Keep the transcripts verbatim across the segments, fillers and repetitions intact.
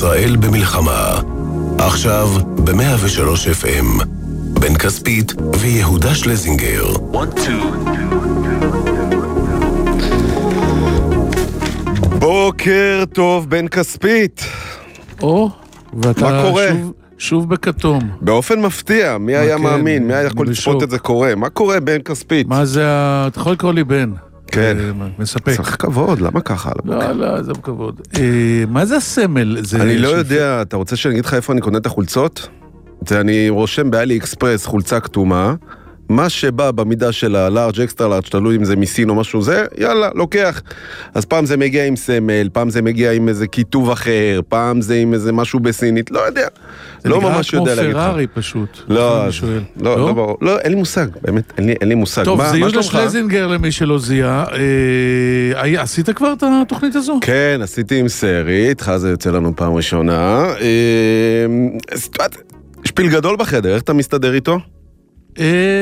ישראל במלחמה. עכשיו ב-מאה ושלוש אף אם. בן כספית ויהודה שלזינגר. one, two. בוקר טוב, בן כספית. או, ואתה מה קורה? שוב, שוב בכתום. באופן מפתיע, מי היה כן, מאמין? מי היה יכול בשוק. לצפות את זה קורה? מה קורה, בן כספית? מה זה ה... אתה יכול לקרוא לי בן. כן. אה, מספק. צריך כבוד, למה ככה? לא, לא, זה בכבוד. אה, מה זה הסמל? זה אני לא של- יודע, אתה רוצה שאני אגיד לך איפה אני קונה את החולצות? זה אני רושם באלי אקספרס חולצה כתומה, מה שבא במידה של הלארג' אקסטרה לארג', תלוי אם זה מסין או משהו זה, יאללה, לוקח. אז פעם זה מגיע עם סמל, פעם זה מגיע עם איזה כיתוב אחר, פעם זה עם איזה משהו בסינית, לא יודע. זה לא נראה ממש כמו יודע להגיד לך. פרארי פשוט. לא, אני שואל. לא, לא, ברור. לא, אין לי מושג, באמת, אין לי, אין לי מושג. טוב, מה- זה מה יהודה שלומך? שלזינגר למי שלא זיהה. אה, היה- עשית כבר את התוכנית הזו? כן, עשיתי עם סרי, איתך זה יוצא לנו פעם ראשונה. אה, אז, את- יש פיל גדול בחדר, איך אתה מסתדר איתו? אה,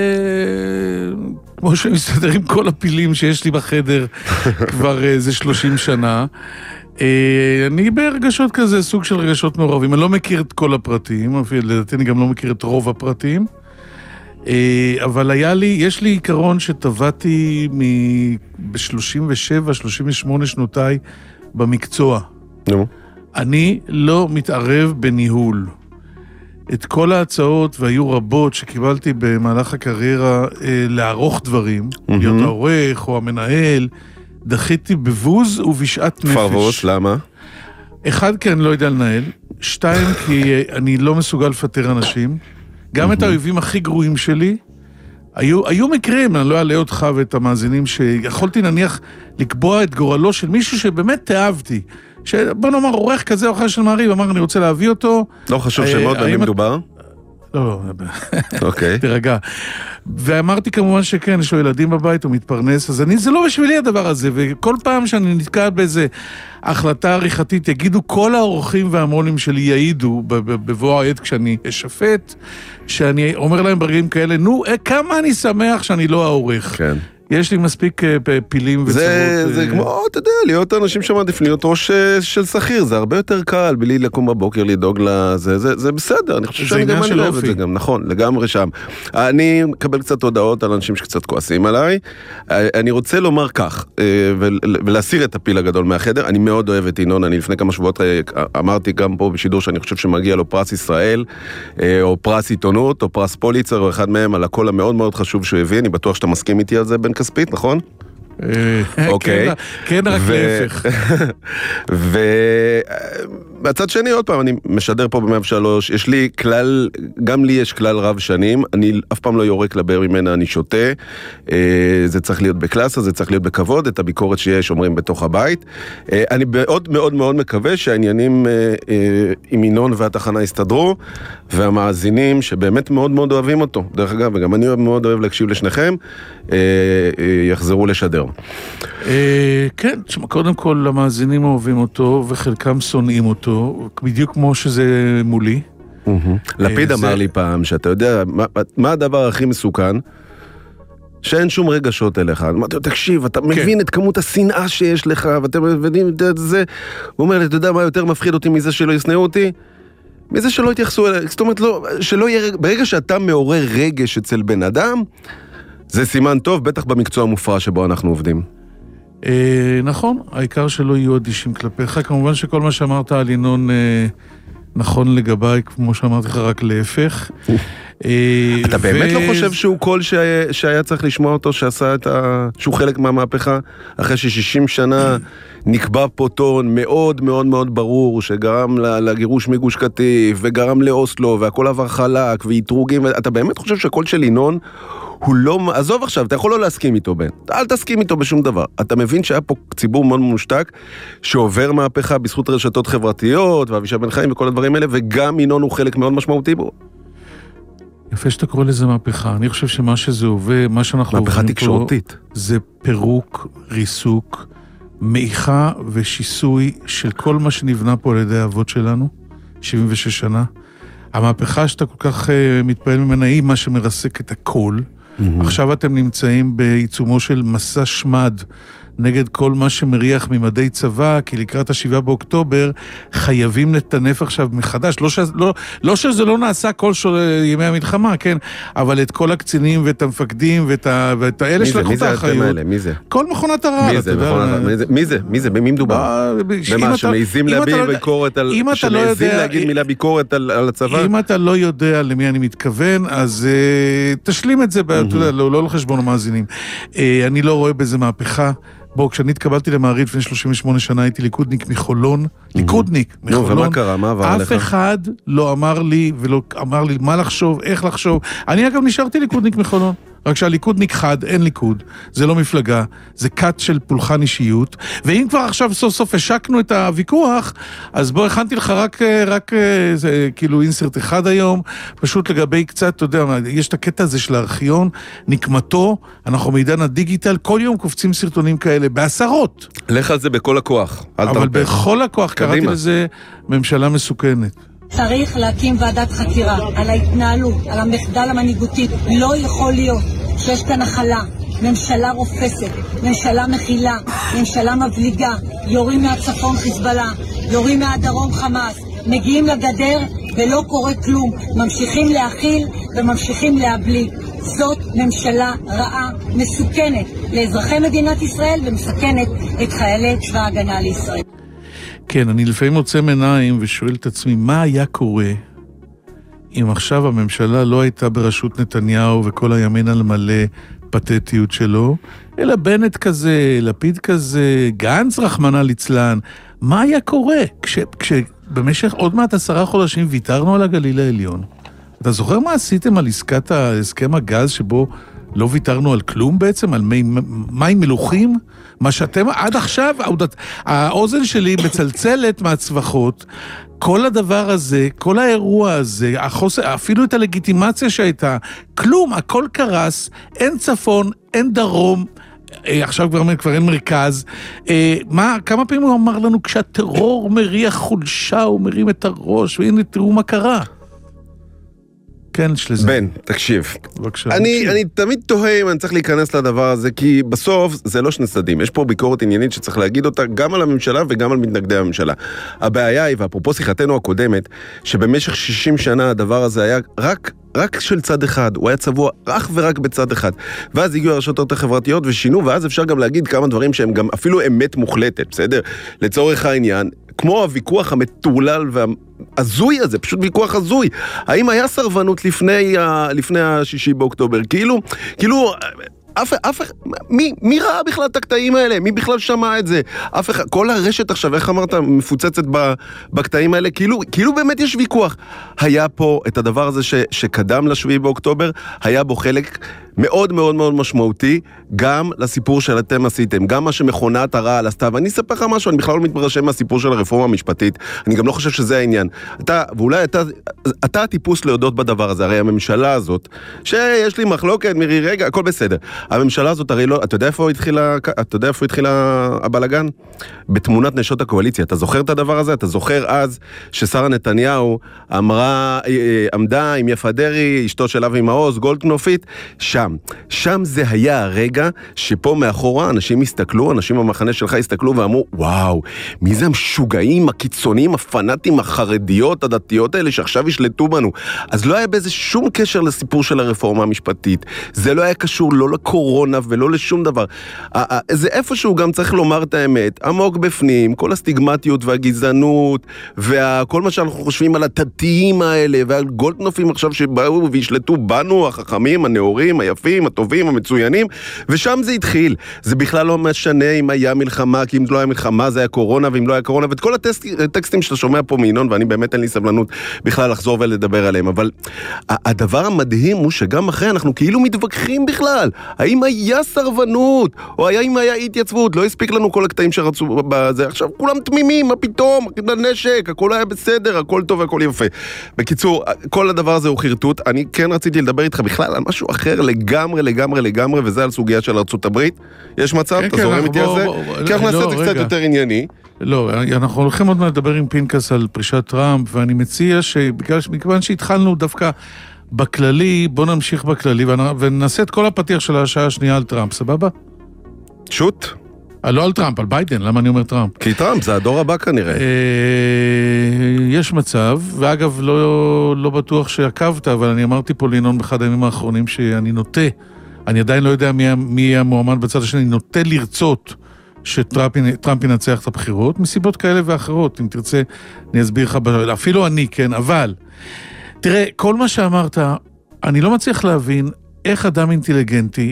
כמו שאני מסתדר עם כל הפילים שיש לי בחדר כבר איזה שלושים שנה. אה, אני ברגשות כזה, סוג של רגשות מעורבים. אני לא מכיר את כל הפרטים, אפילו לדעתי אני גם לא מכיר את רוב הפרטים. אה, אבל היה לי, יש לי עיקרון שטבעתי ב-שלושים ושבע שלושים ושמונה שנותיי במקצוע. נו. אני לא מתערב בניהול. את כל ההצעות, והיו רבות שקיבלתי במהלך הקריירה אה, לערוך דברים, להיות העורך או המנהל, דחיתי בבוז ובשעת נפש. פרבוס, למה? אחד, כי אני לא יודע לנהל. שתיים, כי אה, אני לא מסוגל לפטר אנשים. גם את האויבים הכי גרועים שלי. היו, היו מקרים, אני לא אעלה אותך ואת המאזינים, שיכולתי נניח לקבוע את גורלו של מישהו שבאמת תאהבתי. שבוא נאמר, עורך כזה או אחר של מעריב, אמר, אני רוצה להביא אותו. לא חשוב אה, שמות, במי האם את- מדובר? לא, לא, אוקיי. תרגע. ואמרתי כמובן שכן, יש לו ילדים בבית, הוא מתפרנס, אז אני, זה לא בשבילי הדבר הזה, וכל פעם שאני נתקע באיזה החלטה עריכתית, יגידו כל האורחים והמונים שלי יעידו ב- ב- בבוא העת כשאני אשפט, שאני אומר להם ברגעים כאלה, נו, אה, כמה אני שמח שאני לא העורך. כן. יש לי מספיק אה, פ- פילים וצרות. זה, זה אה, כמו, אתה יודע, להיות אנשים שמעדיפים להיות ראש אה, של שכיר, זה הרבה יותר קל, בלי לקום בבוקר, לדאוג לזה, זה, זה בסדר, אני חושב זה שאני גם עניין אני של אוהב את אופי. זה גם, נכון, לגמרי שם. אני מקבל קצת הודעות על אנשים שקצת כועסים עליי, אני רוצה לומר כך, אה, ול- ולהסיר את הפיל הגדול מהחדר, אני מאוד אוהב את ינון, אני לפני כמה שבועות אה, אמרתי גם פה בשידור שאני חושב שמגיע לו פרס ישראל, אה, או פרס עיתונות, או פרס פוליצר, או אחד מהם על הקול המאוד מאוד חשוב שהוא הביא, אני בטוח שאתה מסכים איתי על זה, בן כספית, נכון? אה, אוקיי. כן, כן, רק ו- להפך. ובצד שני, עוד פעם, אני משדר פה ב-מאה ושלוש, יש לי כלל, גם לי יש כלל רב שנים, אני אף פעם לא יורק לבר ממנה, אני שותה, אה, זה צריך להיות בקלאסה, זה צריך להיות בכבוד, את הביקורת שיש אומרים בתוך הבית. אה, אני מאוד מאוד מאוד מקווה שהעניינים אה, אה, עם ינון והתחנה יסתדרו, והמאזינים שבאמת מאוד מאוד אוהבים אותו, דרך אגב, וגם אני מאוד אוהב להקשיב לשניכם, אה, אה, יחזרו לשדר. אה, כן, תשמע, קודם כל המאזינים אוהבים אותו וחלקם שונאים אותו, בדיוק כמו שזה מולי. לפיד זה- אמר לי פעם, שאתה יודע, מה- מה הדבר הכי מסוכן? שאין שום רגשות אליך. אמרתי לו, תקשיב, אתה מבין את כמות השנאה שיש לך, ואתם מבינים את זה. הוא אומר לי, אתה יודע מה יותר מפחיד אותי מזה שלא יסנאו אותי? מזה שלא יתייחסו אליי. זאת אומרת, לא, שלא יהיה, ברגע שאתה מעורר רגש אצל בן אדם, זה סימן טוב, בטח במקצוע המופרע שבו אנחנו עובדים. אה, נכון, העיקר שלא יהיו אדישים כלפיך. כמובן שכל מה שאמרת על ינון אה, נכון לגביי, כמו שאמרתי לך, רק להפך. אה, אתה באמת ו- לא חושב שהוא קול שהיה, שהיה צריך לשמוע אותו, שעשה את ה... שהוא חלק מהמהפכה, אחרי ש-שישים שנה נקבע פה טון מאוד מאוד מאוד ברור, שגרם לגירוש מגוש קטיף, וגרם לאוסלו, והכל עבר חלק, והתרוגים, אתה באמת חושב שהקול של ינון הוא לא... עזוב עכשיו, אתה יכול לא להסכים איתו, בן. אל תסכים איתו בשום דבר. אתה מבין שהיה פה ציבור מאוד מושתק, שעובר מהפכה בזכות רשתות חברתיות, ואבישי בן חיים וכל הדברים האלה, וגם ינון הוא חלק מאוד משמעותי בו. יפה שאתה קורא לזה מהפכה. אני חושב שמה שזה עובר, מה שאנחנו מהפכה עוברים פה, תקשורתית. זה פירוק, ריסוק, מעיכה ושיסוי של כל מה שנבנה פה על ידי האבות שלנו, שבעים ושש שנה. המהפכה שאתה כל כך uh, מתפעל ממנה היא מה שמרסק את הכל. Mm-hmm. עכשיו אתם נמצאים בעיצומו של מסע שמד נגד כל מה שמריח ממדי צבא, כי לקראת השבעה באוקטובר חייבים לטנף עכשיו מחדש, לא, ש... לא, לא שזה לא נעשה כל שול... ימי המלחמה, כן, אבל את כל הקצינים ואת המפקדים ואת, ה... ואת האלה שלקחו את האחריות. מי זה? מי זה? כל מכונת הרעל. מי זה? מי זה? מי זה? במי מדובר? במה, שמעיזים להביע ביקורת על... שמעיזים להגיד מילה ביקורת על הצבא? אם אתה לא יודע למי אני מתכוון, אז תשלים את זה, לא לחשבון המאזינים. אני לא רואה בזה מהפכה. בוא, כשאני התקבלתי למעריב לפני שלושים ושמונה שנה, הייתי ליכודניק מחולון, ליכודניק מחולון. נו, ומה קרה? מה עבר עליך? אף אחד לא אמר לי, ולא אמר לי מה לחשוב, איך לחשוב. אני אגב נשארתי ליכודניק מחולון. רק שהליכודניק חד, אין ליכוד, זה לא מפלגה, זה קאט של פולחן אישיות, ואם כבר עכשיו סוף סוף השקנו את הוויכוח, אז בוא, הכנתי לך רק, רק זה, כאילו אינסרט אחד היום, פשוט לגבי קצת, אתה יודע, יש את הקטע הזה של הארכיון, נקמתו, אנחנו בעידן הדיגיטל, כל יום קופצים סרטונים כאלה, בעשרות. לך על זה בכל הכוח, אל אבל תרפה. בכל הכוח, קדימה. קראתי לזה ממשלה מסוכנת. צריך להקים ועדת חקירה על ההתנהלות, על המחדל המנהיגותי. לא יכול להיות שיש כאן החלה, ממשלה רופסת, ממשלה מכילה, ממשלה מבליגה, יורים מהצפון חיזבאללה, יורים מהדרום חמאס, מגיעים לגדר ולא קורה כלום, ממשיכים להכיל וממשיכים להבליג. זאת ממשלה רעה, מסוכנת לאזרחי מדינת ישראל ומסכנת את חיילי צבא ההגנה לישראל. כן, אני לפעמים עוצם עיניים ושואל את עצמי, מה היה קורה אם עכשיו הממשלה לא הייתה בראשות נתניהו וכל הימין על מלא פתטיות שלו, אלא בנט כזה, לפיד כזה, גנץ רחמנא ליצלן, מה היה קורה כש, כשבמשך עוד מעט עשרה חודשים ויתרנו על הגליל העליון? אתה זוכר מה עשיתם על עסקת הסכם הגז שבו לא ויתרנו על כלום בעצם, על מי, מים מלוכים? מה שאתם עד עכשיו, האוזן שלי מצלצלת מהצווחות, כל הדבר הזה, כל האירוע הזה, החוסר, אפילו את הלגיטימציה שהייתה, כלום, הכל קרס, אין צפון, אין דרום, עכשיו כבר, כבר אין מרכז. מה, כמה פעמים הוא אמר לנו, כשהטרור מריח חולשה, הוא מרים את הראש, והנה תראו מה קרה. כן, שלזה. בן, תקשיב. בבקשה. אני, אני תמיד תוהה אם אני צריך להיכנס לדבר הזה, כי בסוף זה לא שני צדדים. יש פה ביקורת עניינית שצריך להגיד אותה גם על הממשלה וגם על מתנגדי הממשלה. הבעיה היא, ואפרופו שיחתנו הקודמת, שבמשך שישים שנה הדבר הזה היה רק... רק של צד אחד, הוא היה צבוע רק ורק בצד אחד. ואז הגיעו הרשתות החברתיות ושינו, ואז אפשר גם להגיד כמה דברים שהם גם אפילו אמת מוחלטת, בסדר? לצורך העניין, כמו הוויכוח המטורלל והזוי הזה, פשוט ויכוח הזוי. האם היה סרבנות לפני, לפני השישי באוקטובר? כאילו, כאילו... אף, אף, מי, מי ראה בכלל את הקטעים האלה? מי בכלל שמע את זה? אף אחד, כל הרשת עכשיו, איך אמרת, מפוצצת בקטעים האלה, כאילו, כאילו באמת יש ויכוח. היה פה את הדבר הזה ש, שקדם לשביעי באוקטובר, היה בו חלק מאוד מאוד מאוד משמעותי, גם לסיפור של אתם עשיתם, גם מה שמכונת הרעל עשתה, ואני אספר לך משהו, אני בכלל לא מתברשם מהסיפור של הרפורמה המשפטית, אני גם לא חושב שזה העניין. אתה, ואולי אתה, אתה הטיפוס להודות בדבר הזה, הרי הממשלה הזאת, שיש לי מחלוקת, מירי, רגע, הכל בסדר. הממשלה הזאת הרי לא, אתה יודע איפה התחילה, אתה יודע איפה התחילה הבלגן? בתמונת נשות הקואליציה. אתה זוכר את הדבר הזה? אתה זוכר אז ששרה נתניהו אמרה, עמדה עם יפה דרי, אשתו של אבי מעוז, גולדקנופית, שם. שם זה היה הרגע שפה מאחורה אנשים הסתכלו, אנשים במחנה שלך הסתכלו ואמרו, וואו, מי זה המשוגעים, הקיצוניים, הפנאטים, החרדיות, הדתיות האלה שעכשיו ישלטו בנו? אז לא היה באיזה שום קשר לסיפור של הרפורמה המשפטית. זה לא היה קשור לא לקורונה ולא לשום דבר. זה איפשהו גם צריך לומר את האמת, עמוק בפנים, כל הסטיגמטיות והגזענות, וכל מה שאנחנו חושבים על התתיים האלה, ועל גולדקנופים עכשיו שבאו וישלטו בנו, החכמים, הנאורים, היפים, הטובים, המצוינים, ושם זה התחיל. זה בכלל לא משנה אם היה מלחמה, כי אם לא היה מלחמה זה היה קורונה, ואם לא היה קורונה, ואת כל הטקסטים שאתה שומע פה מינון, ואני באמת אין לי סבלנות בכלל לחזור ולדבר עליהם, אבל הדבר המדהים הוא שגם אחרי אנחנו כאילו מתווכחים בכלל, האם היה סרבנות, או האם היה התייצבות, לא הספיק לנו כל הקטעים שרצו בזה, עכשיו כולם תמימים, מה פתאום, הנשק, הכל היה בסדר, הכל טוב והכל יפה. בקיצור, כל הדבר הזה הוא חרטוט, אני כן רציתי לדבר איתך בכלל על משהו אחר לגמרי, לגמרי, לגמרי, וזה על סוגיה של ארצות הברית. יש מצב, אתה זורם איתי על זה? כי אנחנו נעשה את זה קצת יותר ענייני. לא, אנחנו הולכים עוד מעט לדבר עם פינקס על פרישת טראמפ, ואני מציע שבגלל שהתחלנו דווקא בכללי, בוא נמשיך בכללי, ונעשה את כל הפתיח של השעה השנייה על טראמפ, סבבה? שוט. לא על טראמפ, על ביידן, למה אני אומר טראמפ? כי טראמפ זה הדור הבא כנראה. יש מצב, ואגב לא, לא בטוח שעקבת, אבל אני אמרתי פה לינון באחד הימים האחרונים שאני נוטה, אני עדיין לא יודע מי, מי המועמד בצד השני, אני נוטה לרצות שטראמפ ינצח את הבחירות, מסיבות כאלה ואחרות, אם תרצה אני אסביר לך, אפילו אני, כן, אבל תראה, כל מה שאמרת, אני לא מצליח להבין איך אדם אינטליגנטי,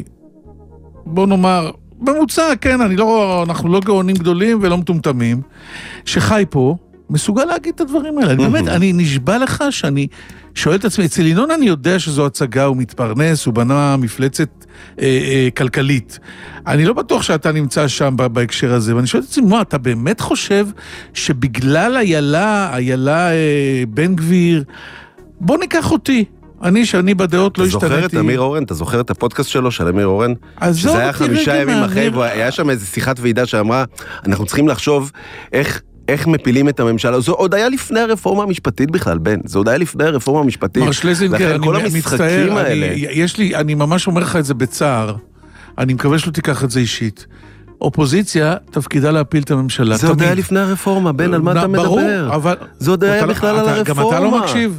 בוא נאמר, במוצע, כן, אני לא, אנחנו לא גאונים גדולים ולא מטומטמים, שחי פה, מסוגל להגיד את הדברים האלה. באמת, אני נשבע לך שאני שואל את עצמי, אצל ינון אני יודע שזו הצגה, הוא מתפרנס, הוא בנה מפלצת אה, אה, כלכלית. אני לא בטוח שאתה נמצא שם בהקשר הזה, ואני שואל את עצמי, מה, אתה באמת חושב שבגלל איילה, איילה אה, בן גביר, בוא ניקח אותי. אני, שאני בדעות לא השתנתי. אתה זוכר את אמיר אורן? אתה זוכר את הפודקאסט שלו, של אמיר אורן? שזה היה חמישה ימים אחרי, והיה שם איזו שיחת ועידה שאמרה, אנחנו צריכים לחשוב איך... איך מפילים את הממשלה, זה עוד היה לפני הרפורמה המשפטית בכלל, בן, זה עוד היה לפני הרפורמה המשפטית. מר שלזינגר, אני מצטער, יש לי, אני ממש אומר לך את זה בצער, אני מקווה שלא תיקח את זה אישית. אופוזיציה תפקידה להפיל את הממשלה. זה עוד היה לפני הרפורמה, בן, על מה אתה מדבר? ברור, אבל... זה עוד היה בכלל על הרפורמה. גם אתה לא מקשיב.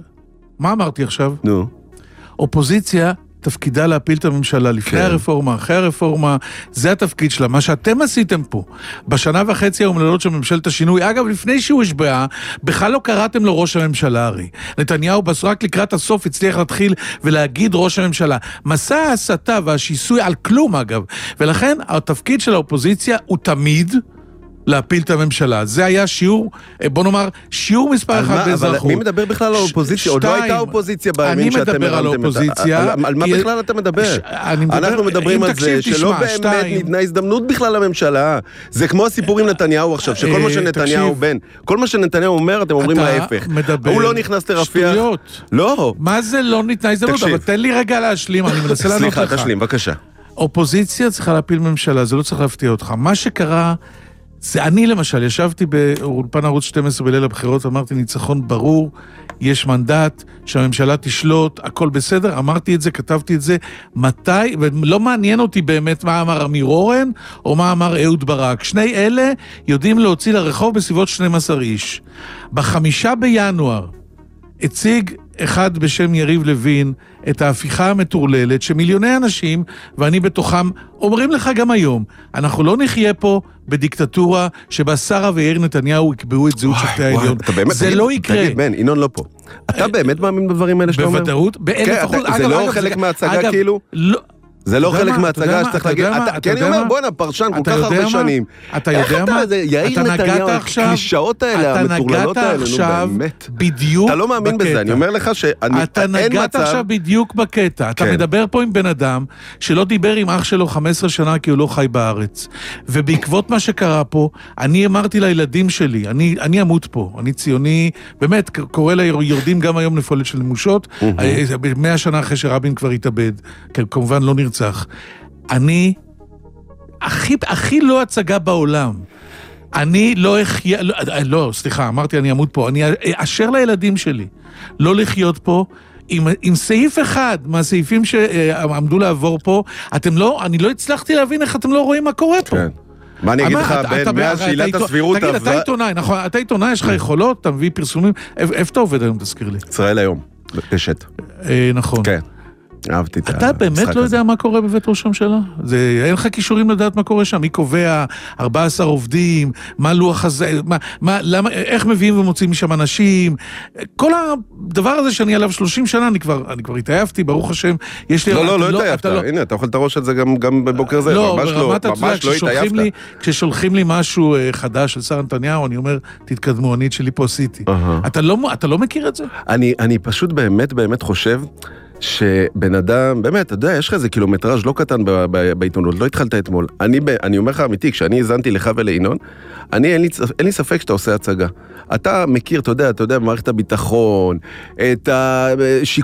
מה אמרתי עכשיו? נו. אופוזיציה תפקידה להפיל את הממשלה לפני הרפורמה, אחרי הרפורמה, זה התפקיד שלה. מה שאתם עשיתם פה, בשנה וחצי האומללות של ממשלת השינוי, אגב, לפני שהוא השבעה, בכלל לא קראתם לו ראש הממשלה הרי. נתניהו רק לקראת הסוף הצליח להתחיל ולהגיד ראש הממשלה. מסע ההסתה והשיסוי על כלום, אגב. ולכן, התפקיד של האופוזיציה הוא תמיד להפיל את הממשלה. זה היה שיעור, בוא נאמר, שיעור מספר אחד באזרחות. אבל מי מדבר בכלל על האופוזיציה? עוד לא הייתה אופוזיציה בימים שאתם אני מדבר על האופוזיציה. על מה בכלל אתה מדבר? אנחנו מדברים על זה שלא באמת ניתנה הזדמנות בכלל לממשלה. זה כמו הסיפור עם נתניהו עכשיו, שכל מה שנתניהו בן, כל מה שנתניהו אומר, אתם אומרים להפך. הוא לא נכנס לרפיח. שטויות. לא. מה זה לא ניתנה הזדמנות? אבל תן לי רגע להשלים, אני מנסה לענות לך. סליחה, תשלים, בבקשה. אופוזיציה צריכה להפיל ממשלה, זה לא צריך להפתיע אותך. מה שקרה זה אני למשל, ישבתי באולפן ערוץ שתים עשרה בליל הבחירות, אמרתי ניצחון ברור, יש מנדט, שהממשלה תשלוט, הכל בסדר, אמרתי את זה, כתבתי את זה, מתי, ולא מעניין אותי באמת מה אמר אמיר אורן, או מה אמר אהוד ברק, שני אלה יודעים להוציא לרחוב בסביבות שנים עשר איש. בחמישה בינואר, הציג אחד בשם יריב לוין את ההפיכה המטורללת שמיליוני אנשים, ואני בתוכם, אומרים לך גם היום, אנחנו לא נחיה פה בדיקטטורה שבה שרה ויאיר נתניהו יקבעו את זהות שופטי העליון. זה לא יקרה. תגיד, בן, ינון לא פה. אתה באמת מאמין בדברים האלה שאתה אומר? בוודאות, באלף אחוז. זה לא חלק מההצגה כאילו? לא. זה לא חלק מההצגה שצריך להגיד, כי אני אומר, בוא'נה, פרשן כל כך הרבה שנים. אתה יודע מה? יאיר נתניהו, הקלישאות האלה, המטורללות האלה, נו באמת. בדיוק אתה לא מאמין בזה, אני אומר לך שאין מצב. אתה נגעת עכשיו בדיוק בקטע. אתה מדבר פה עם בן אדם שלא דיבר עם אח שלו חמש עשרה שנה כי הוא לא חי בארץ. ובעקבות מה שקרה פה, אני אמרתי לילדים שלי, אני אמות פה, אני ציוני, באמת, קורא ליורדים גם היום נפולת של נמושות, מאה שנה אחרי שרבין כבר התאבד, כמובן לא נרצה. אני הכי, הכי לא הצגה בעולם. אני לא אחיה, לא, לא, סליחה, אמרתי אני אמות פה, אני אשר לילדים שלי לא לחיות פה עם, עם סעיף אחד מהסעיפים שעמדו לעבור פה, אתם לא, אני לא הצלחתי להבין איך אתם לא רואים מה קורה פה. כן. מה אני אגיד לך, בין מאז שאלת הסבירות... תגיד, אתה עיתונאי, נכון, אתה עיתונאי, יש לך יכולות, אתה מביא פרסומים, איפה אתה עובד היום, תזכיר לי? ישראל היום, בקשת. נכון. כן. אהבתי את המשחק הזה. אתה באמת לא יודע מה קורה בבית ראש הממשלה? אין לך כישורים לדעת מה קורה שם? מי קובע ארבעה עשר עובדים? מה לוח הזה? איך מביאים ומוצאים משם אנשים? כל הדבר הזה שאני עליו שלושים שנה, אני כבר התעייפתי, ברוך השם. לא, לא, לא התעייפת. הנה, אתה אוכל את הראש על זה גם בבוקר זה. לא, ברמת התפלק, כששולחים לי משהו חדש של שר נתניהו, אני אומר, תתקדמו, אני את שלי פה עשיתי. אתה לא מכיר את זה? אני פשוט באמת, באמת חושב שבן אדם, באמת, אתה יודע, יש לך איזה קילומטראז' לא קטן בעיתונות, לא התחלת אתמול. אני, אני אומר לך אמיתי, כשאני הזנתי לך ולעינון, אני, אין לי, אין לי ספק שאתה עושה הצגה. אתה מכיר, אתה יודע, אתה יודע, במערכת הביטחון, את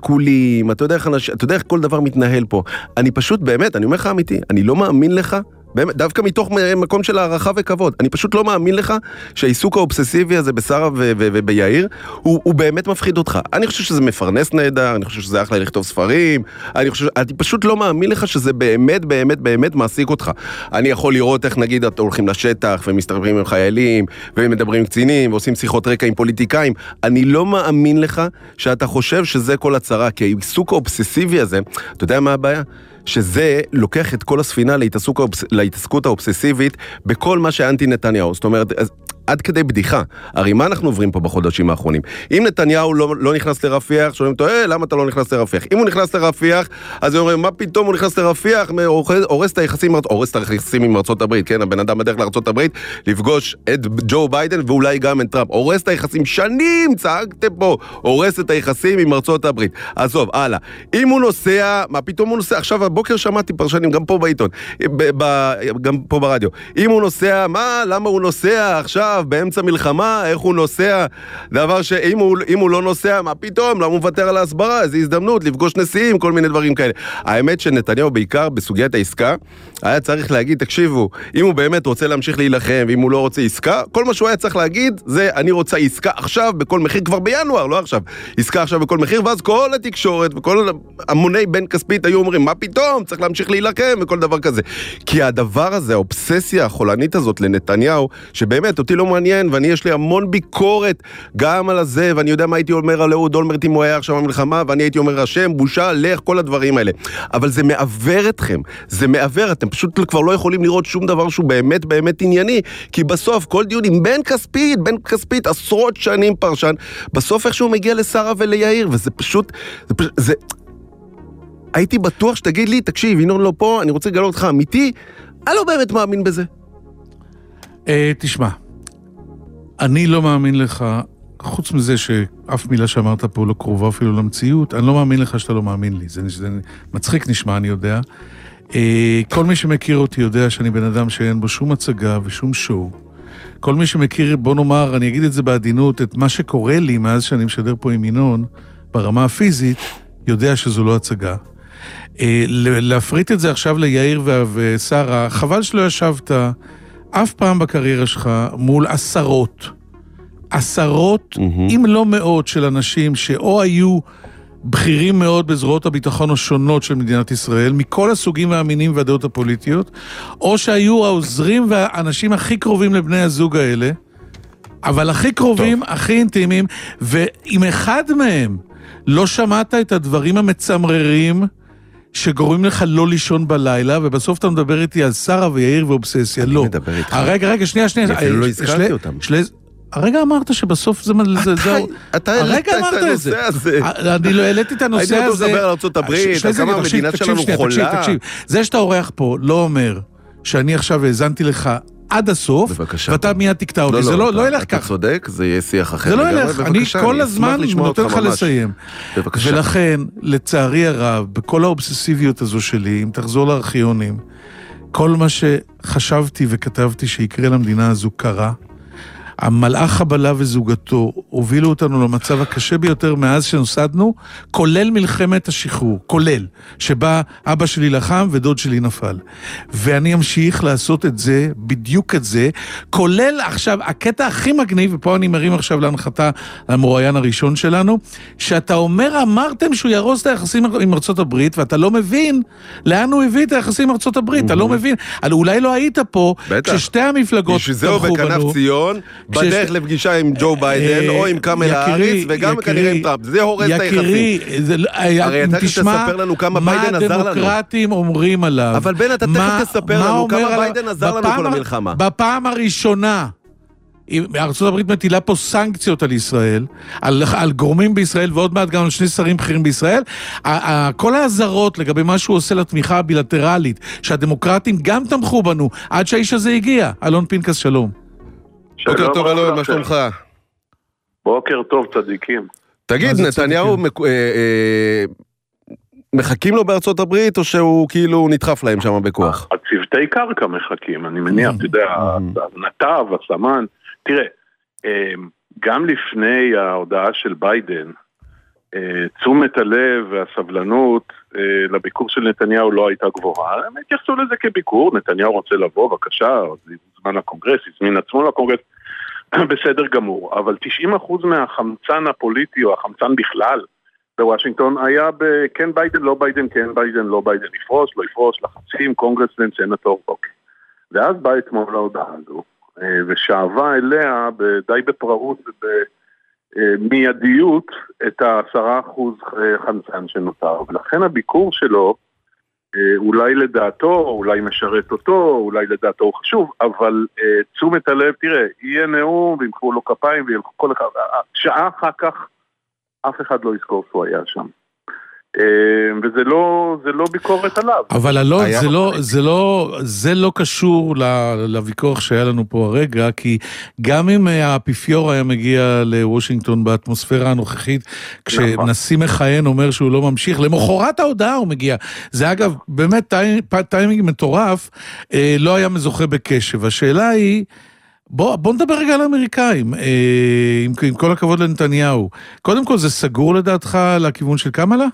השיקולים, אתה יודע איך, אתה יודע איך כל דבר מתנהל פה. אני פשוט, באמת, אני אומר לך אמיתי, אני לא מאמין לך באמת, דווקא מתוך מקום של הערכה וכבוד. אני פשוט לא מאמין לך שהעיסוק האובססיבי הזה בשרה וביאיר, הוא, הוא באמת מפחיד אותך. אני חושב שזה מפרנס נהדר, אני חושב שזה אחלה לכתוב ספרים, אני חושב, אני פשוט לא מאמין לך שזה באמת, באמת, באמת מעסיק אותך. אני יכול לראות איך נגיד, אתם הולכים לשטח, ומסתרבים עם חיילים, ומדברים עם קצינים, ועושים שיחות רקע עם פוליטיקאים. אני לא מאמין לך שאתה חושב שזה כל הצרה, כי העיסוק האובססיבי הזה, אתה יודע מה הבעיה? שזה לוקח את כל הספינה להתעסקות, להתעסקות האובססיבית בכל מה שאנטי נתניהו. זאת אומרת, עד כדי בדיחה. הרי מה אנחנו עוברים פה בחודשים האחרונים? אם נתניהו לא, לא נכנס לרפיח, שואלים אותו, אה, למה אתה לא נכנס לרפיח? אם הוא נכנס לרפיח, אז הם אומרים, מה פתאום הוא נכנס לרפיח? הורס את היחסים, הורס את היחסים עם ארצות הברית, כן? הבן אדם בדרך לארצות הברית, לפגוש את ג'ו ביידן ואולי גם את טראמפ. הורס את היחסים, שנים צעקתם פה, הורס את היחסים עם ארצות הברית. עזוב, הלאה. אם הוא נוסע, מה פתאום הוא נוסע? עכשיו, הבוקר שמעתי פרשנים, גם פה בעיתון, גם פה ברדיו. אם הוא נוסע, מה? למה הוא נוסע עכשיו? באמצע מלחמה, איך הוא נוסע, דבר שאם הוא, אם הוא לא נוסע, מה פתאום, למה הוא מוותר על ההסברה, איזו הזדמנות, לפגוש נשיאים, כל מיני דברים כאלה. האמת שנתניהו בעיקר בסוגיית העסקה, היה צריך להגיד, תקשיבו, אם הוא באמת רוצה להמשיך להילחם, ואם הוא לא רוצה עסקה, כל מה שהוא היה צריך להגיד, זה אני רוצה עסקה עכשיו, בכל מחיר, כבר בינואר, לא עכשיו, עסקה עכשיו בכל מחיר, ואז כל התקשורת, וכל המוני בן כספית היו אומרים, מה פתאום, צריך להמשיך להילחם, וכל דבר כזה. כי הדבר הזה, האובססיה החולנית הזאת לנתניהו, שבאמת אותי לא מעניין, ואני יש לי המון ביקורת גם על הזה, ואני יודע מה הייתי אומר על אהוד אולמרט אם הוא היה עכשיו במלחמה, ואני הייתי אומר השם, בושה, לך, כל הדברים האלה. אבל זה מעבר אתכם, זה מעבר, אתם פשוט כבר לא יכולים לראות שום דבר שהוא באמת באמת ענייני, כי בסוף כל דיון עם בן כספית, בן כספית עשרות שנים פרשן, בסוף איכשהו מגיע לשרה וליאיר, וזה פשוט, זה פשוט, זה... הייתי בטוח שתגיד לי, תקשיב, ינון לא פה, אני רוצה לגלות אותך אמיתי, אני לא באמת מאמין בזה. תשמע, אני לא מאמין לך, חוץ מזה שאף מילה שאמרת פה לא קרובה אפילו למציאות, אני לא מאמין לך שאתה לא מאמין לי. זה, זה מצחיק נשמע, אני יודע. כל מי שמכיר אותי יודע שאני בן אדם שאין בו שום הצגה ושום שואו. כל מי שמכיר, בוא נאמר, אני אגיד את זה בעדינות, את מה שקורה לי מאז שאני משדר פה עם ינון, ברמה הפיזית, יודע שזו לא הצגה. להפריט את זה עכשיו ליאיר ושרה, חבל שלא ישבת אף פעם בקריירה שלך מול עשרות, עשרות, mm-hmm. אם לא מאות של אנשים שאו היו בכירים מאוד בזרועות הביטחון השונות של מדינת ישראל, מכל הסוגים והמינים והדעות הפוליטיות, או שהיו העוזרים והאנשים הכי קרובים לבני הזוג האלה, אבל הכי קרובים, טוב. הכי אינטימיים, ואם אחד מהם לא שמעת את הדברים המצמררים, שגורמים לך לא לישון בלילה, ובסוף אתה מדבר איתי על שרה ויאיר ואובססיה, לא. אני מדבר איתך. רגע, רגע, שנייה, שנייה. אני אפילו לא הזכרתי אותם. הרגע אמרת שבסוף זה... אתה העלית את הנושא הזה. אני לא העליתי את הנושא הזה. הייתי רוצה לדבר על ארצות הברית, על כמה המדינה שלנו חולה. תקשיב, זה שאתה עורך פה לא אומר שאני עכשיו האזנתי לך עד הסוף, ואתה מיד תקטע אותי. זה לא ילך ככה. אתה צודק, זה יהיה שיח אחר. זה לא ילך. אני כל הזמן נותן לך לסיים. ולכן, לצערי הרב, בכל האובססיביות הזו שלי, אם תחזור לארכיונים, כל מה שחשבתי וכתבתי שיקרה למדינה הזו קרה, המלאך חבלה וזוגתו הובילו אותנו למצב הקשה ביותר מאז שנוסדנו, כולל מלחמת השחרור, כולל, שבה אבא שלי לחם ודוד שלי נפל. ואני אמשיך לעשות את זה, בדיוק את זה, כולל עכשיו, הקטע הכי מגניב, ופה אני מרים עכשיו להנחתה למרואיין הראשון שלנו, שאתה אומר, אמרתם שהוא ירוס את היחסים עם ארצות הברית, ואתה לא מבין לאן הוא הביא את היחסים עם ארצות הברית, אתה לא מבין, אולי לא היית פה, כששתי המפלגות תמכו בנו, בדרך לפגישה עם ג'ו ביידן, או עם קמלה האריס, וגם כנראה עם טראמפ. זה הורס את היחסים. הרי אתה תספר לנו כמה ביידן עזר לנו. מה הדמוקרטים אומרים עליו. אבל בן, אתה תכף תספר לנו כמה ביידן עזר לנו כל המלחמה. בפעם הראשונה, ארצות הברית מטילה פה סנקציות על ישראל, על, על גורמים בישראל, ועוד מעט גם על שני שרים בכירים בישראל, כל העזרות לגבי מה שהוא עושה לתמיכה הבילטרלית, שהדמוקרטים גם תמכו בנו, עד שהאיש הזה הגיע. אלון פינקס, שלום. בוקר טוב אלון, מה שלומך? בוקר טוב, צדיקים. תגיד, נתניהו מחכים לו בארצות הברית, או שהוא כאילו נדחף להם שם בכוח? הצוותי קרקע מחכים, אני מניח, אתה יודע, הנתב, הסמן. תראה, גם לפני ההודעה של ביידן, תשומת הלב והסבלנות לביקור של נתניהו לא הייתה גבוהה. הם התייחסו לזה כביקור, נתניהו רוצה לבוא, בבקשה, זמן הקונגרס, הזמין עצמו לקונגרס, בסדר גמור. אבל תשעים אחוז מהחמצן הפוליטי, או החמצן בכלל, בוושינגטון היה בכן ביידן, לא ביידן, כן ביידן, לא ביידן, יפרוש, לא יפרוש, לחצים, קונגרסמן, סנטור, אוקיי. ואז בא אתמול להודעה הזו, ושאבה אליה די בפראות ובמיידיות את העשרה אחוז חמצן שנותר. ולכן הביקור שלו, אולי לדעתו, אולי משרת אותו, אולי לדעתו הוא חשוב, אבל תשומת הלב, תראה, יהיה נאום ויקחו לו כפיים וילכו כל אחד, שעה אחר כך אף אחד לא יזכור שהוא היה שם. וזה לא, זה לא ביקורת עליו. אבל אלון, זה לא, זה לא, זה לא קשור לוויכוח שהיה לנו פה הרגע, כי גם אם האפיפיור היה מגיע לוושינגטון באטמוספירה הנוכחית, כשנשיא מכהן אומר שהוא לא ממשיך, למחרת ההודעה הוא מגיע. זה אגב, באמת טיימינג מטורף, לא היה מזוכה בקשב. השאלה היא, בוא, בוא נדבר רגע על האמריקאים, עם, עם כל הכבוד לנתניהו. קודם כל, זה סגור לדעתך לכיוון של קמלה?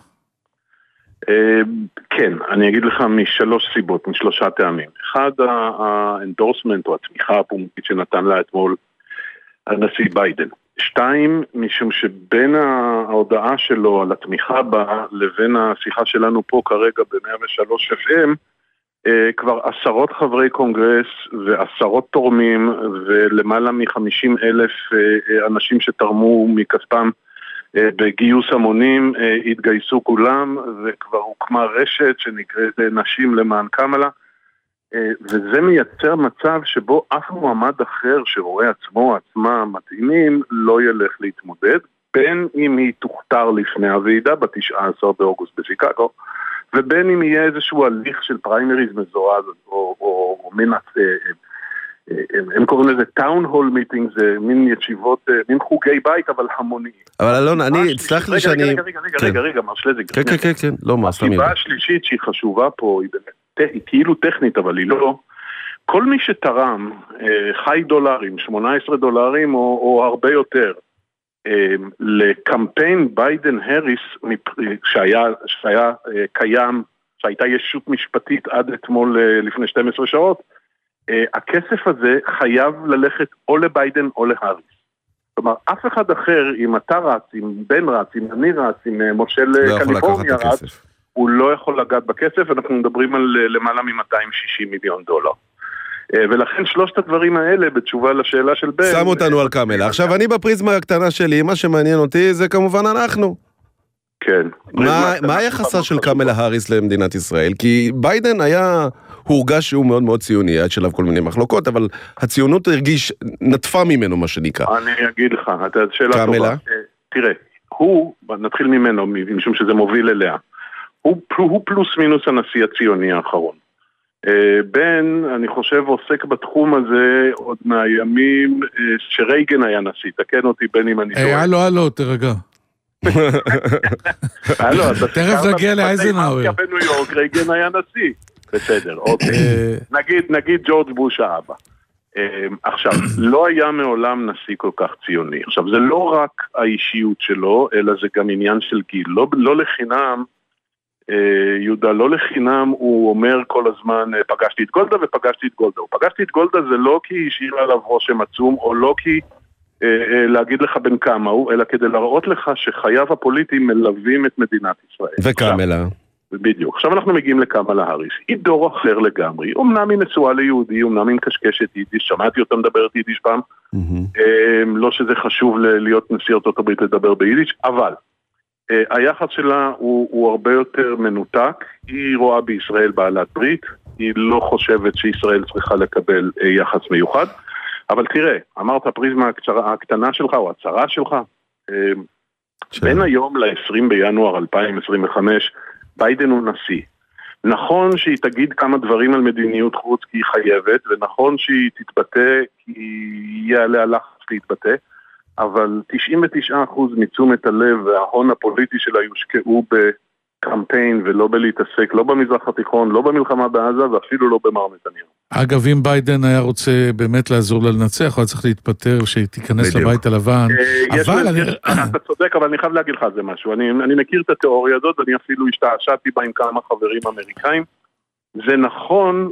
כן, אני אגיד לך משלוש סיבות, משלושה טעמים. אחד, האנדורסמנט או התמיכה הפומבית שנתן לה אתמול הנשיא ביידן. שתיים, משום שבין ההודעה שלו על התמיכה בה לבין השיחה שלנו פה כרגע ב-מאה ושלוש אף אם, כבר עשרות חברי קונגרס ועשרות תורמים ולמעלה מ-חמישים אלף אנשים שתרמו מכספם בגיוס המונים, התגייסו כולם, וכבר הוקמה רשת שנקראת נשים למען קמלה, וזה מייצר מצב שבו אף מועמד אחר שרואה עצמו, עצמה מתאימים, לא ילך להתמודד, בין אם היא תוכתר לפני הוועידה ב-תשעה עשר באוגוסט בשיקגו, ובין אם יהיה איזשהו הליך של פריימריז מזורז, או, או, או מין, הם, הם קוראים לזה טאון הול מיטינג, זה מין ישיבות, מין חוגי בית, אבל המוניים. אבל אלון, אני, תסלח לי שאני... רגע, רגע, רגע, רגע, רגע, מר שלזינגר. כן, כן, כן, כן, לא, מה, סתם יודע. הסיבה השלישית שהיא חשובה פה, היא באמת, היא כאילו טכנית, אבל היא לא. כל מי שתרם חי דולרים, שמונה עשרה דולרים, או, או הרבה יותר, לקמפיין ביידן-הריס שהיה, שהיה קיים, שהייתה ישות משפטית עד אתמול לפני שתים עשרה שעות, הכסף הזה חייב ללכת או לביידן או להריס. כלומר, אף אחד אחר, אם אתה רץ, אם בן רץ, אם אני רץ, אם מושל קליפורניה רץ, הוא לא יכול לגעת בכסף, אנחנו מדברים על למעלה מ-מאתיים ושישים מיליון דולר. ולכן שלושת הדברים האלה, בתשובה לשאלה של בן... שם אותנו על קמלה. עכשיו, אני בפריזמה הקטנה שלי, מה שמעניין אותי זה כמובן אנחנו. כן. מה היחסה של קמלה האריס למדינת ישראל? כי ביידן היה, הורגש שהוא מאוד מאוד ציוני, היה שלב כל מיני מחלוקות, אבל הציונות הרגיש, נטפה ממנו מה שנקרא. אני אגיד לך, אתה שאלה טובה. תראה, הוא, נתחיל ממנו, משום שזה מוביל אליה, הוא פלוס מינוס הנשיא הציוני האחרון. בן, אני חושב, עוסק בתחום הזה עוד מהימים שרייגן היה נשיא, תקן אותי בן אם אני טועה. הלו, הלו, תרגע. תכף נגיע לאייזנהאואר. בניו יורק רייגן היה נשיא. בסדר, אוקיי. נגיד ג'ורג' בוש האבא. עכשיו, לא היה מעולם נשיא כל כך ציוני. עכשיו, זה לא רק האישיות שלו, אלא זה גם עניין של גיל. לא לחינם, יהודה, לא לחינם, הוא אומר כל הזמן, פגשתי את גולדה ופגשתי את גולדה. פגשתי את גולדה זה לא כי השאיר עליו רושם עצום, או לא כי להגיד לך בין כמה הוא, אלא כדי להראות לך שחייו הפוליטיים מלווים את מדינת ישראל. וקמלה. בדיוק. עכשיו אנחנו מגיעים לקמלה האריס. היא דור אחר לגמרי. אמנם היא נשואה ליהודי, אמנם היא מקשקשת יידיש, שמעתי אותה מדברת יידיש פעם. לא שזה חשוב להיות נשיא ארצות הברית לדבר ביידיש, אבל היחס שלה הוא, הוא הרבה יותר מנותק. היא רואה בישראל בעלת ברית, היא לא חושבת שישראל צריכה לקבל יחס מיוחד. אבל תראה, אמרת הפריזמה הקצרה, הקטנה שלך או הצרה שלך, בין היום ל-עשרים בינואר אלפיים עשרים וחמש, ביידן הוא נשיא. נכון שהיא תגיד כמה דברים על מדיניות חוץ כי היא חייבת, ונכון שהיא תתבטא כי יהיה עליה לחץ להתבטא, אבל תשעים ותשעה אחוז מתשומת הלב וההון הפוליטי שלה יושקעו בקמפיין ולא בלהתעסק, לא במזרח התיכון, לא במלחמה בעזה ואפילו לא במר נתניהו. אגב, אם ביידן היה רוצה באמת לעזור לה לנצח, הוא היה צריך להתפטר שתיכנס לבית הלבן. אבל אני... אתה צודק, אבל אני חייב להגיד לך על זה משהו. אני מכיר את התיאוריה הזאת, ואני אפילו השתעשעתי בה עם כמה חברים אמריקאים. זה נכון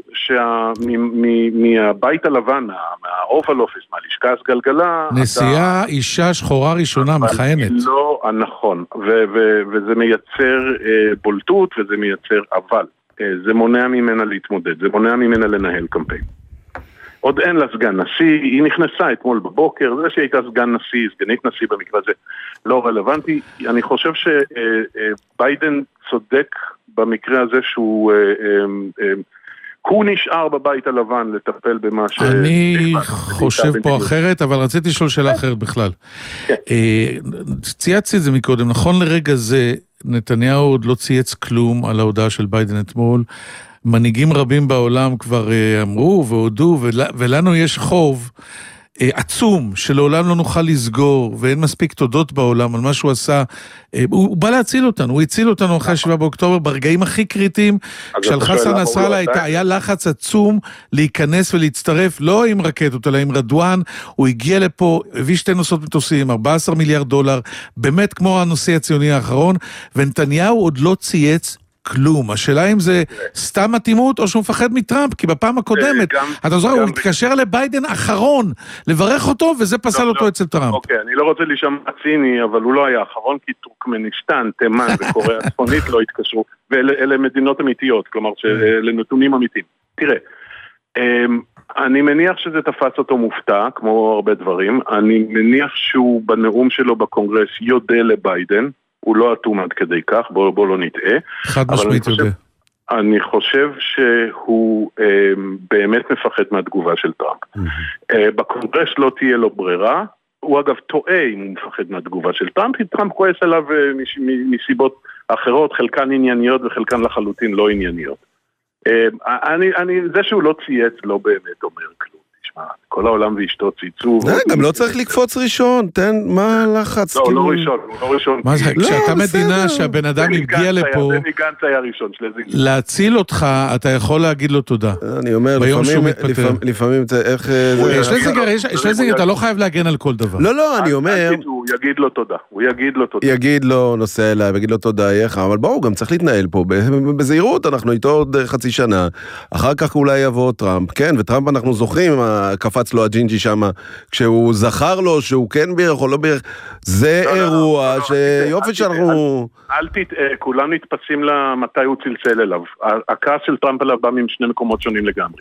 שמהבית הלבן, מהאובל אופיס, מהלשכה הסגלגלה... נסיעה אישה שחורה ראשונה מכהנת. לא, נכון, וזה מייצר בולטות וזה מייצר אבל. זה מונע ממנה להתמודד, זה מונע ממנה לנהל קמפיין. עוד אין לה סגן נשיא, היא נכנסה אתמול בבוקר, זה שהייתה סגן נשיא, סגנית נשיא במקרה הזה, לא רלוונטי. אני חושב שביידן צודק במקרה הזה שהוא, הוא נשאר בבית הלבן לטפל במה ש... אני חושב פה אחרת, אבל רציתי לשאול שאלה אחרת בכלל. צייצתי את זה מקודם, נכון לרגע זה, נתניהו עוד לא צייץ כלום על ההודעה של ביידן אתמול, מנהיגים רבים בעולם כבר אמרו והודו, ולנו יש חוב עצום שלעולם לא נוכל לסגור, ואין מספיק תודות בעולם על מה שהוא עשה. הוא בא להציל אותנו, הוא הציל אותנו אחרי שבעה באוקטובר, ברגעים הכי קריטיים, כשעל חסן נסראללה היה לחץ עצום להיכנס ולהצטרף, לא עם רקטות, אלא עם רדואן, הוא הגיע לפה, הביא שתי נוסעות מטוסים, ארבעה עשר מיליארד דולר, באמת כמו הנושא הציוני האחרון, ונתניהו עוד לא צייץ כלום. השאלה אם זה סתם מתאימות או שהוא מפחד מטראמפ, כי בפעם הקודמת, אתה זוכר, הוא התקשר לביידן אחרון, לברך אותו, וזה פסל אותו אצל טראמפ. אוקיי, אני לא רוצה להישמע ציני, אבל הוא לא היה אחרון, כי טורקמניסטן, תימן וקוריאה הצפונית לא התקשרו, ואלה מדינות אמיתיות, כלומר, שאלה נתונים אמיתיים. תראה, אני מניח שזה תפס אותו מופתע, כמו הרבה דברים, אני מניח שהוא בנאום שלו בקונגרס יודע לביידן, הוא לא אטום עד כדי כך, בוא, בוא לא נטעה. חד משמעית יודע. אני חושב שהוא אה, באמת מפחד מהתגובה של טראמפ. Mm-hmm. אה, בקונגרס לא תהיה לו ברירה, הוא אגב טועה אם הוא מפחד מהתגובה של טראמפ, כי טראמפ כועס עליו אה, מש, מסיבות אחרות, חלקן ענייניות וחלקן לחלוטין לא ענייניות. אה, אני, אני, זה שהוא לא צייץ לא באמת אומר כלום. כל העולם ואשתו צייצו. גם לא צריך לקפוץ ראשון, תן, מה לחץ? לא, לא ראשון, לא ראשון. כשאתה מדינה שהבן אדם הגיע לפה, בני גנץ היה ראשון, להציל אותך, אתה יכול להגיד לו תודה. אני אומר, לפעמים, איך... שלזינגר, אתה לא חייב להגן על כל דבר. לא, לא, אני אומר... הוא יגיד לו תודה, הוא יגיד לו תודה. יגיד לו, נוסע אליי, ויגיד לו תודה, איך, אבל בואו, גם צריך להתנהל פה, בזהירות, אנחנו איתו עוד חצי שנה, אחר כך אולי יבוא טראמפ, כן, וטראמפ אנחנו זוכרים, קפץ לו הג'ינג'י שם, כשהוא זכר לו שהוא כן בירך או לא בירך, זה אירוע שיופי שאנחנו... אל תטעה, כולם נתפסים למתי הוא צלצל אליו. הכעס של טראמפ עליו בא משני מקומות שונים לגמרי.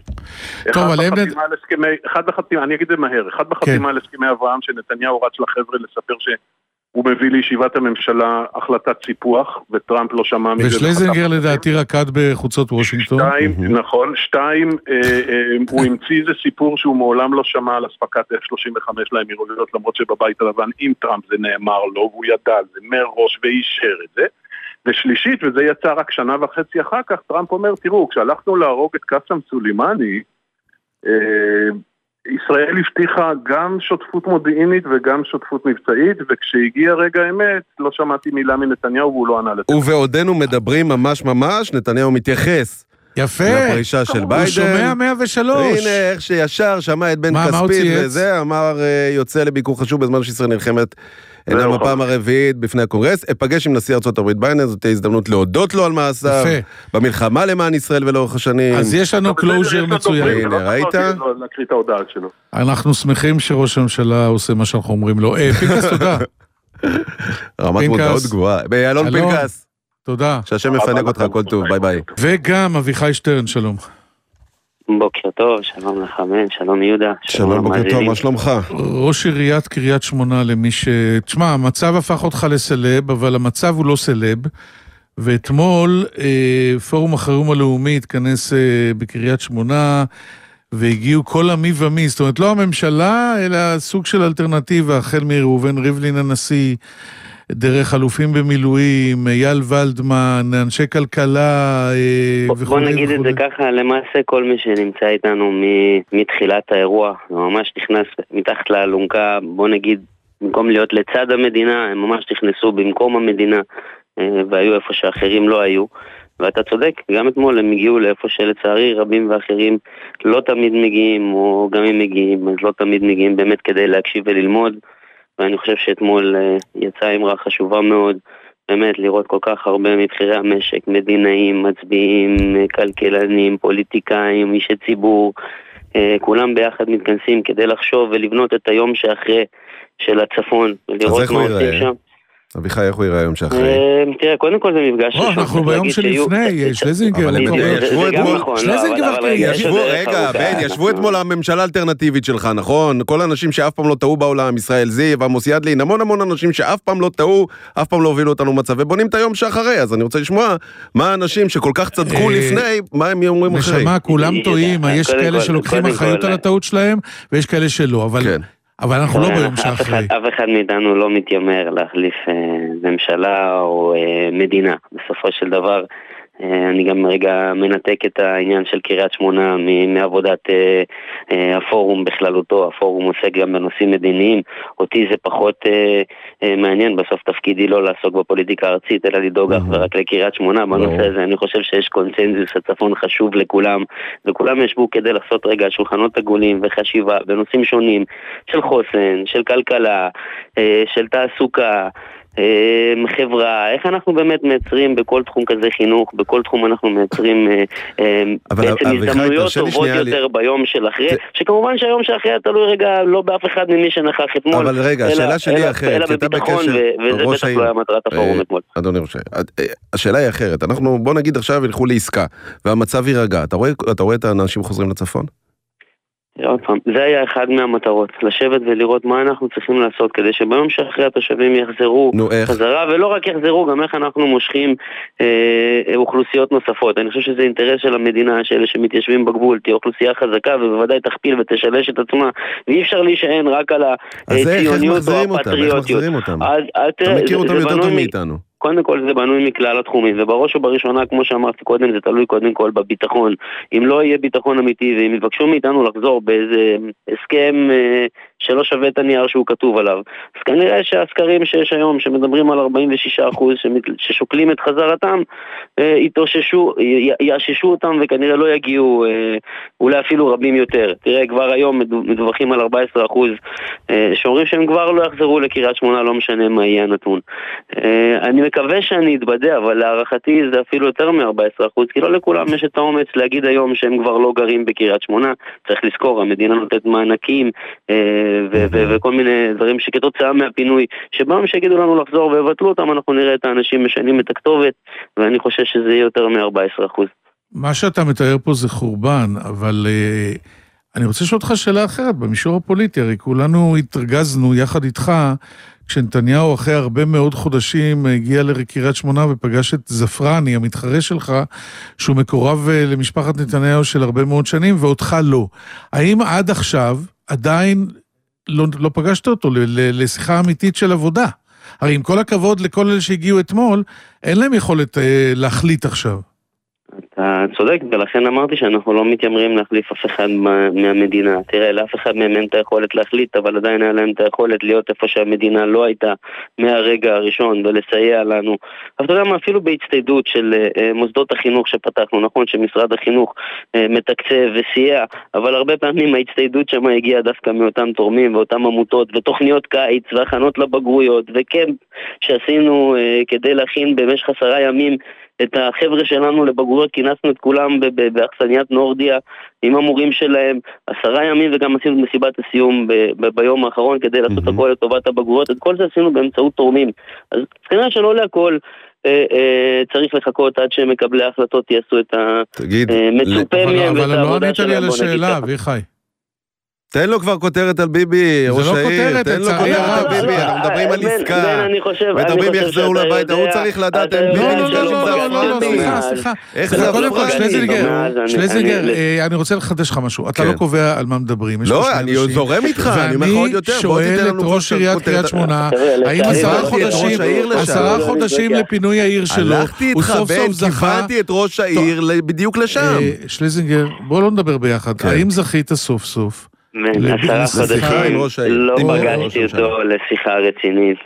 אחד בחתימה, אני אגיד זה מהר, אחד בחתימה על הסכמי אברהם שנתניהו רץ לחבר'ה לספר שהוא מביא לישיבת הממשלה החלטת סיפוח, וטראמפ לא שמע מזה. ושלזינגר לדעתי רקד בחוצות וושינגטון. שתיים, נכון, שתיים, הוא המציא איזה סיפור שהוא מעולם לא שמע על הספקת אף שלושים וחמש לאמירויות, למרות שבבית הלבן עם טראמפ זה נאמר לו, והוא ידע על זה מראש ואישר את זה. ושלישית, וזה יצא רק שנה וחצי אחר כך, טראמפ אומר, תראו, כשהלכנו להרוג את קאסם סולימני, ישראל הבטיחה גם שותפות מודיעינית וגם שותפות מבצעית, וכשהגיע רגע האמת, לא שמעתי מילה מנתניהו והוא לא ענה לזה. ובעודנו מדברים ממש ממש, נתניהו מתייחס. יפה. לפרישה של ביידן. הוא שומע מאה ושלוש. הנה, איך שישר שמע את בן כספית וזה, אמר יוצא לביקור חשוב בזמן שישראל נלחמת אינם הפעם הרביעית בפני הקונגרס. אפגש עם נשיא ארצות הברית ביידן, זאת תהיה הזדמנות להודות לו על מעשיו, במלחמה למען ישראל ולאורך השנים. אז יש לנו קלוז'ר מצוין. הנה, ראית? להקריא את ההודעה שלו. אנחנו שמחים שראש הממשלה עושה מה שאנחנו אומרים לו. פנקס, תודה. רמת מודעות גבוהה. אלון פנקס. תודה. שהשם מפנק אותך, הכל טוב, ביי ביי. וגם אביחי שטרן, שלום. בוקר טוב, שלום לכם, שלום יהודה. שלום, בוקר טוב, מה שלומך? ראש עיריית קריית שמונה למי ש... תשמע, המצב הפך אותך לסלב, אבל המצב הוא לא סלב, ואתמול אה, פורום החירום הלאומי התכנס אה, בקריית שמונה, והגיעו כל המי ומי, זאת אומרת, לא הממשלה, אלא סוג של אלטרנטיבה, החל מראובן ריבלין הנשיא, דרך אלופים במילואים, אייל ולדמן, אנשי כלכלה וכו'. בוא נגיד את זה ככה, למעשה כל מי שנמצא איתנו מתחילת האירוע, ממש נכנס מתחת לאלונקה, בוא נגיד, במקום להיות לצד המדינה, הם ממש נכנסו במקום המדינה, והיו איפה שאחרים לא היו. ואתה צודק, גם אתמול הם הגיעו לאיפה שלצערי רבים ואחרים לא תמיד מגיעים, או גם אם מגיעים, אז לא תמיד מגיעים באמת כדי להקשיב וללמוד, ואני חושב שאתמול יצאה אמרה חשובה מאוד, באמת לראות כל כך הרבה מבחירי המשק, מדינאים, מצביעים, כלכלנים, פוליטיקאים, אישי ציבור, כולם ביחד מתכנסים כדי לחשוב ולבנות את היום שאחרי של הצפון, ולראות מה עושים שם. אביחי, איך הוא יראה היום שאחרי? תראה, קודם כל זה מפגש... אנחנו ביום שלפני, שלזינגר. ישבו אתמול... רגע, בן, ישבו אתמול הממשלה האלטרנטיבית שלך, נכון? כל האנשים שאף פעם לא טעו בעולם, ישראל זיו, עמוס ידלין, המון המון אנשים שאף פעם לא טעו, אף פעם לא הובילו אותנו מצב, ובונים את היום שאחרי, אז אני רוצה לשמוע מה האנשים שכל כך צדקו לפני, מה הם אומרים אחרי. נשמע, כולם טועים, יש כאלה שלוקחים אחריות על הטעות שלהם, ויש כאלה שלא, אבל... אבל אנחנו לא ביום שאחרי. אף אחד מאיתנו לא מתיימר להחליף ממשלה או מדינה. בסופו של דבר, אני גם רגע מנתק את העניין של קריית שמונה מעבודת הפורום בכללותו. הפורום עוסק גם בנושאים מדיניים. אותי זה פחות מעניין. בסוף תפקידי לא לעסוק בפוליטיקה הארצית, אלא לדאוג אך ורק לקריית שמונה. בנושא הזה אני חושב שיש קונצנזוס, הצפון חשוב לכולם, וכולם ישבו כדי לעשות רגע שולחנות עגולים וחשיבה בנושאים שונים של חוסן, של כלכלה, של תעסוקה, חברה, איך אנחנו באמת מייצרים בכל תחום כזה חינוך, בכל תחום אנחנו מייצרים בעצם הזדמנויות טובות יותר ביום של אחרי, שכמובן שהיום שאחרי אתה תלוי רגע לא באף אחד ממי שנכח אתמול, אבל רגע, השאלה שלי אחרת, אלא בביטחון, וזה בטח לא היה מטרת הפורום אתמול. אדוני ראש העיר, השאלה היא אחרת, אנחנו בוא נגיד עכשיו ילכו לעסקה, והמצב יירגע, אתה רואה את האנשים חוזרים לצפון? זה היה אחד מהמטרות, לשבת ולראות מה אנחנו צריכים לעשות כדי שביום שאחרי התושבים יחזרו חזרה, ולא רק יחזרו, גם איך אנחנו מושכים אה, אוכלוסיות נוספות. אני חושב שזה אינטרס של המדינה, שאלה שמתיישבים בגבול, תהיה אוכלוסייה חזקה ובוודאי תכפיל ותשלש את עצמה, ואי אפשר להישען רק על הציוניות או הפטריוטיות. אתה מכיר אותם יותר טוב מאיתנו. קודם כל זה בנוי מכלל התחומים, ובראש ובראשונה, כמו שאמרתי קודם, זה תלוי קודם כל בביטחון. אם לא יהיה ביטחון אמיתי, ואם יבקשו מאיתנו לחזור באיזה הסכם אה, שלא שווה את הנייר שהוא כתוב עליו, אז כנראה שהסקרים שיש היום, שמדברים על ארבעים ושישה אחוז, ששוקלים את חזרתם, אה, יתאוששו, יאששו אותם, וכנראה לא יגיעו, אה, אולי אפילו רבים יותר. תראה, כבר היום מדווחים על ארבעה עשר אחוז, אה, שאומרים שהם כבר לא יחזרו לקריית שמונה, לא משנה מה יהיה הנתון. אה, אני מקווה שאני אתבדע, אבל להערכתי זה אפילו יותר מ-ארבעה עשר אחוז, כי לא לכולם יש את האומץ להגיד היום שהם כבר לא גרים בקריית שמונה. צריך לזכור, המדינה נותנת מענקים ו- ו- וכל מיני דברים שכתוצאה מהפינוי, שבהם שיגידו לנו לחזור ובטלו אותם, אנחנו נראה את האנשים משנים את הכתובת, ואני חושב שזה יהיה יותר מ-ארבעה עשר אחוז. מה שאתה מתאר פה זה חורבן, אבל uh, אני רוצה לשאול אותך שאלה אחרת, במישור הפוליטי, הרי כולנו התרגזנו יחד איתך, כשנתניהו אחרי הרבה מאוד חודשים הגיע לקריית שמונה ופגש את זפרני, המתחרה שלך, שהוא מקורב למשפחת נתניהו של הרבה מאוד שנים, ואותך לא. האם עד עכשיו עדיין לא, לא פגשת אותו לשיחה אמיתית של עבודה? הרי עם כל הכבוד לכל אלה שהגיעו אתמול, אין להם יכולת אה, להחליט עכשיו. אתה צודק, ולכן אמרתי שאנחנו לא מתיימרים להחליף אף אחד מהמדינה. תראה, לאף אחד מהם אין את היכולת להחליט, אבל עדיין היה להם את היכולת להיות איפה שהמדינה לא הייתה מהרגע הראשון, ולסייע לנו. אבל אתה יודע מה, אפילו בהצטיידות של מוסדות החינוך שפתחנו, נכון שמשרד החינוך מתקצב וסייע, אבל הרבה פעמים ההצטיידות שם הגיעה דווקא מאותם תורמים ואותם עמותות, ותוכניות קיץ והכנות לבגרויות, וקמפ שעשינו כדי להכין במשך עשרה ימים את החבר'ה שלנו לבגרויות, כינסנו את כולם באכסניית נורדיה עם המורים שלהם, עשרה ימים, וגם עשינו מסיבת הסיום ביום האחרון כדי לעשות הכל לטובת הבגרויות. את כל זה עשינו באמצעות תורמים. אז כנראה שלא להכל צריך לחכות עד שמקבלי ההחלטות יעשו את המצופה מהם ואת העבודה שלהם. אבל לא ענית לי על השאלה, אביחי. תן לו כבר כותרת על ביבי, ראש העיר, תן לו כותרת על ביבי, אנחנו מדברים על עסקה, מדברים יחזרו לבית, הוא צריך לדעת, אין ביבי נפגש עם זפרני. סליחה, סליחה. איך זה זפרני? שלזינגר, אני רוצה לחדש לך משהו, אתה לא קובע על מה מדברים. לא, אני זורם איתך, אני אומר לך עוד יותר. ואני שואל את ראש עיריית קריית שמונה, האם עשרה חודשים לפינוי העיר שלו, הלכתי איתך, בן, כיוונתי את ראש העיר בדיוק לשם. שלזינגר, בוא לא נדבר ביחד, האם זכית סוף סוף עשרה חודשים לא פגשתי אותו לשיחה רצינית.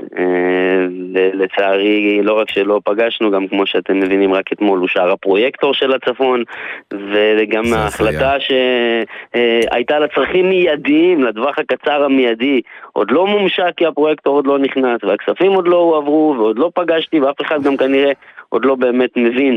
לצערי, לא רק שלא פגשנו, גם כמו שאתם מבינים, רק אתמול הוא שר הפרויקטור של הצפון, וגם ההחלטה שהייתה לצרכים מיידיים, לדווח הקצר המיידי, עוד לא מומשה כי הפרויקטור עוד לא נכנס, והכספים עוד לא הועברו, ועוד לא פגשתי, ואף אחד גם כנראה עוד לא באמת מבין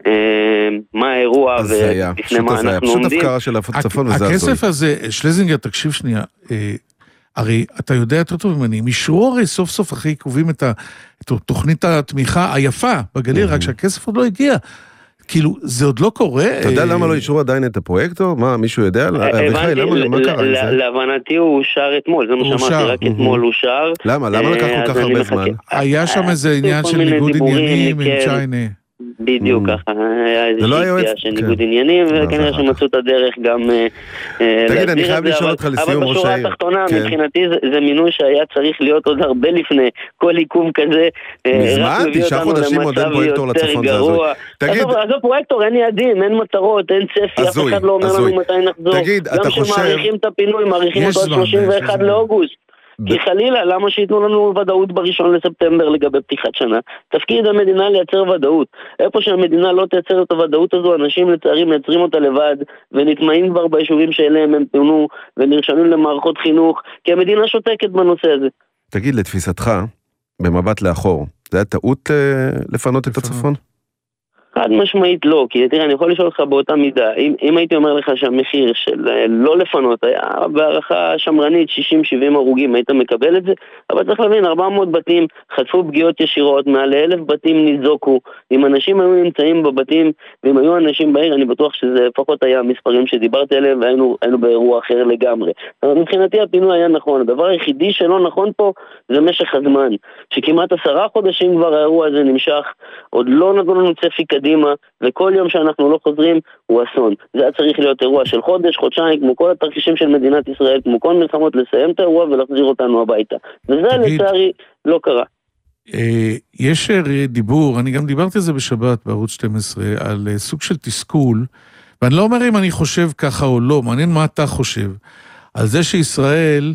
מה האירוע ולפני מה אנחנו עומדים. פשוט הפקרה של הצפון וזה הזוי. הכסף הזה, שלזינגר, תקשיב שנייה, הרי אתה יודע יותר טוב ממני, הם אישרו הרי סוף סוף אחרי עיכובים את תוכנית התמיכה היפה בגליל, רק שהכסף עוד לא הגיע. כאילו, זה עוד לא קורה. אתה יודע למה לא אישרו עדיין את הפרויקטור? מה, מישהו יודע? מה קרה עם זה? להבנתי הוא אושר אתמול, זה מה שאמרתי, רק אתמול הוא שר. למה? למה לקח כל כך הרבה זמן? היה שם איזה עניין של ניגוד עניינים עם צ'יינה. בדיוק ככה, היה איזו שיטה של ניגוד עניינים, וכנראה שמצאו את הדרך גם תגיד, אני חייב לשאול אותך לסיום ראש העיר. אבל בשורה התחתונה, מבחינתי זה מינוי שהיה צריך להיות עוד הרבה לפני כל עיכוב כזה. מזמן, תשעה חודשים עוד אין פרויקטור לצפון, זה הזוי. אז הפרויקטור, אין יעדים, אין מטרות, אין צפי, אף אחד לא אומר לנו מתי נחזור. גם שמעריכים את הפינוי, מעריכים אותו עד שלושים ואחד לאוגוסט. כי חלילה, למה שיתנו לנו ודאות בראשון לספטמבר לגבי פתיחת שנה? תפקיד המדינה לייצר ודאות. איפה שהמדינה לא תייצר את הוודאות הזו, אנשים לצערי מייצרים אותה לבד, ונטמעים כבר ביישובים שאליהם הם פונו, ונרשמים למערכות חינוך, כי המדינה שותקת בנושא הזה. תגיד, לתפיסתך, במבט לאחור, זה היה טעות אה, לפנות את הצפון? חד משמעית לא, כי תראה, אני יכול לשאול אותך באותה מידה, אם, אם הייתי אומר לך שהמחיר של לא לפנות היה בערכה שמרנית שישים שבעים הרוגים, היית מקבל את זה, אבל צריך להבין, ארבע מאות בתים חטפו פגיעות ישירות, מעל אלף בתים ניזוקו, אם אנשים היו נמצאים בבתים, ואם היו אנשים בעיר, אני בטוח שזה לפחות היה המספרים שדיברתי עליהם, והיינו היינו באירוע אחר לגמרי. אבל מבחינתי הפינוי היה נכון, הדבר היחידי שלא נכון פה, זה משך הזמן, שכמעט עשרה חודשים כבר האירוע הזה נמשך, עוד לא נתנו לנו צפי קדימה, וכל יום שאנחנו לא חוזרים הוא אסון. זה היה צריך להיות אירוע של חודש, חודשיים, כמו כל התרחישים של מדינת ישראל, כמו כל מלחמות, לסיים את האירוע ולהחזיר אותנו הביתה. וזה לצערי לא קרה. יש דיבור, אני גם דיברתי על זה בשבת בערוץ שתים עשרה, על סוג של תסכול, ואני לא אומר אם אני חושב ככה או לא, מעניין מה אתה חושב, על זה שישראל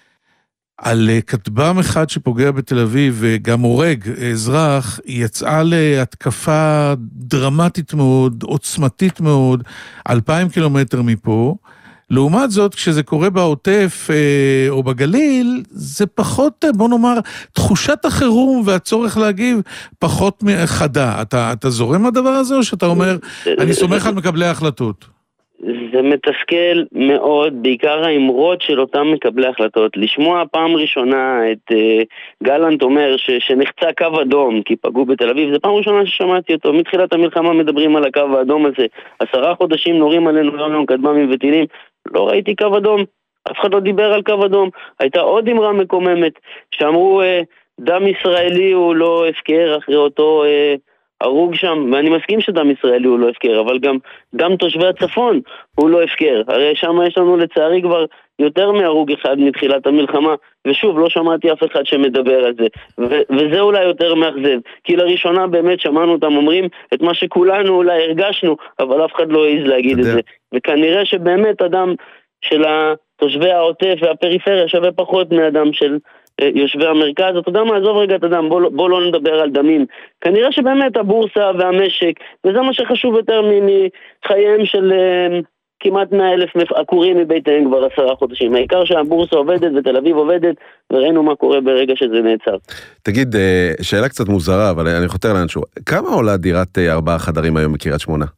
על כתבם אחד שפוגע בתל אביב וגם הורג אזרח, היא יצאה להתקפה דרמטית מאוד, עוצמתית מאוד, אלפיים קילומטר מפה. לעומת זאת, כשזה קורה בעוטף אה, או בגליל, זה פחות, בוא נאמר, תחושת החירום והצורך להגיב פחות חדה. אתה, אתה זורם הדבר הזה או שאתה אומר, אני סומך על מקבלי ההחלטות? זה מתסכל מאוד, בעיקר האמרות של אותם מקבלי החלטות. לשמוע פעם ראשונה את uh, גלנט אומר ש, שנחצה קו אדום כי פגעו בתל אביב, זה פעם ראשונה ששמעתי אותו. מתחילת המלחמה מדברים על הקו האדום הזה, עשרה חודשים נורים עלינו יום יום כטב"מים וטילים, לא ראיתי קו אדום, אף אחד לא דיבר על קו אדום. הייתה עוד אמרה מקוממת שאמרו uh, דם ישראלי הוא לא הפקר אחרי אותו uh, הרוג שם, ואני מסכים שדם ישראלי הוא לא הפקר, אבל גם, גם תושבי הצפון הוא לא הפקר. הרי שם יש לנו לצערי כבר יותר מהרוג אחד מתחילת המלחמה, ושוב, לא שמעתי אף אחד שמדבר על זה. ו- וזה אולי יותר מאכזב, כי לראשונה באמת שמענו אותם אומרים את מה שכולנו אולי הרגשנו, אבל אף אחד לא העז להגיד את זה. וכנראה שבאמת אדם של תושבי העוטף והפריפריה שווה פחות מאדם של יושבי המרכז. אתה יודע מה, עזוב רגע את אדם, בוא, בוא לא נדבר על דמים. כנראה שבאמת הבורסה והמשק, וזה מה שחשוב יותר מחייהם של uh, כמעט מאה אלף עקורים מביתיהם כבר עשרה חודשים. העיקר שהבורסה עובדת ותל אביב עובדת, וראינו מה קורה ברגע שזה נעצר. תגיד, שאלה קצת מוזרה, אבל אני חותר לאנשהו. כמה עולה דירת ארבעה חדרים היום בקריית שמונה?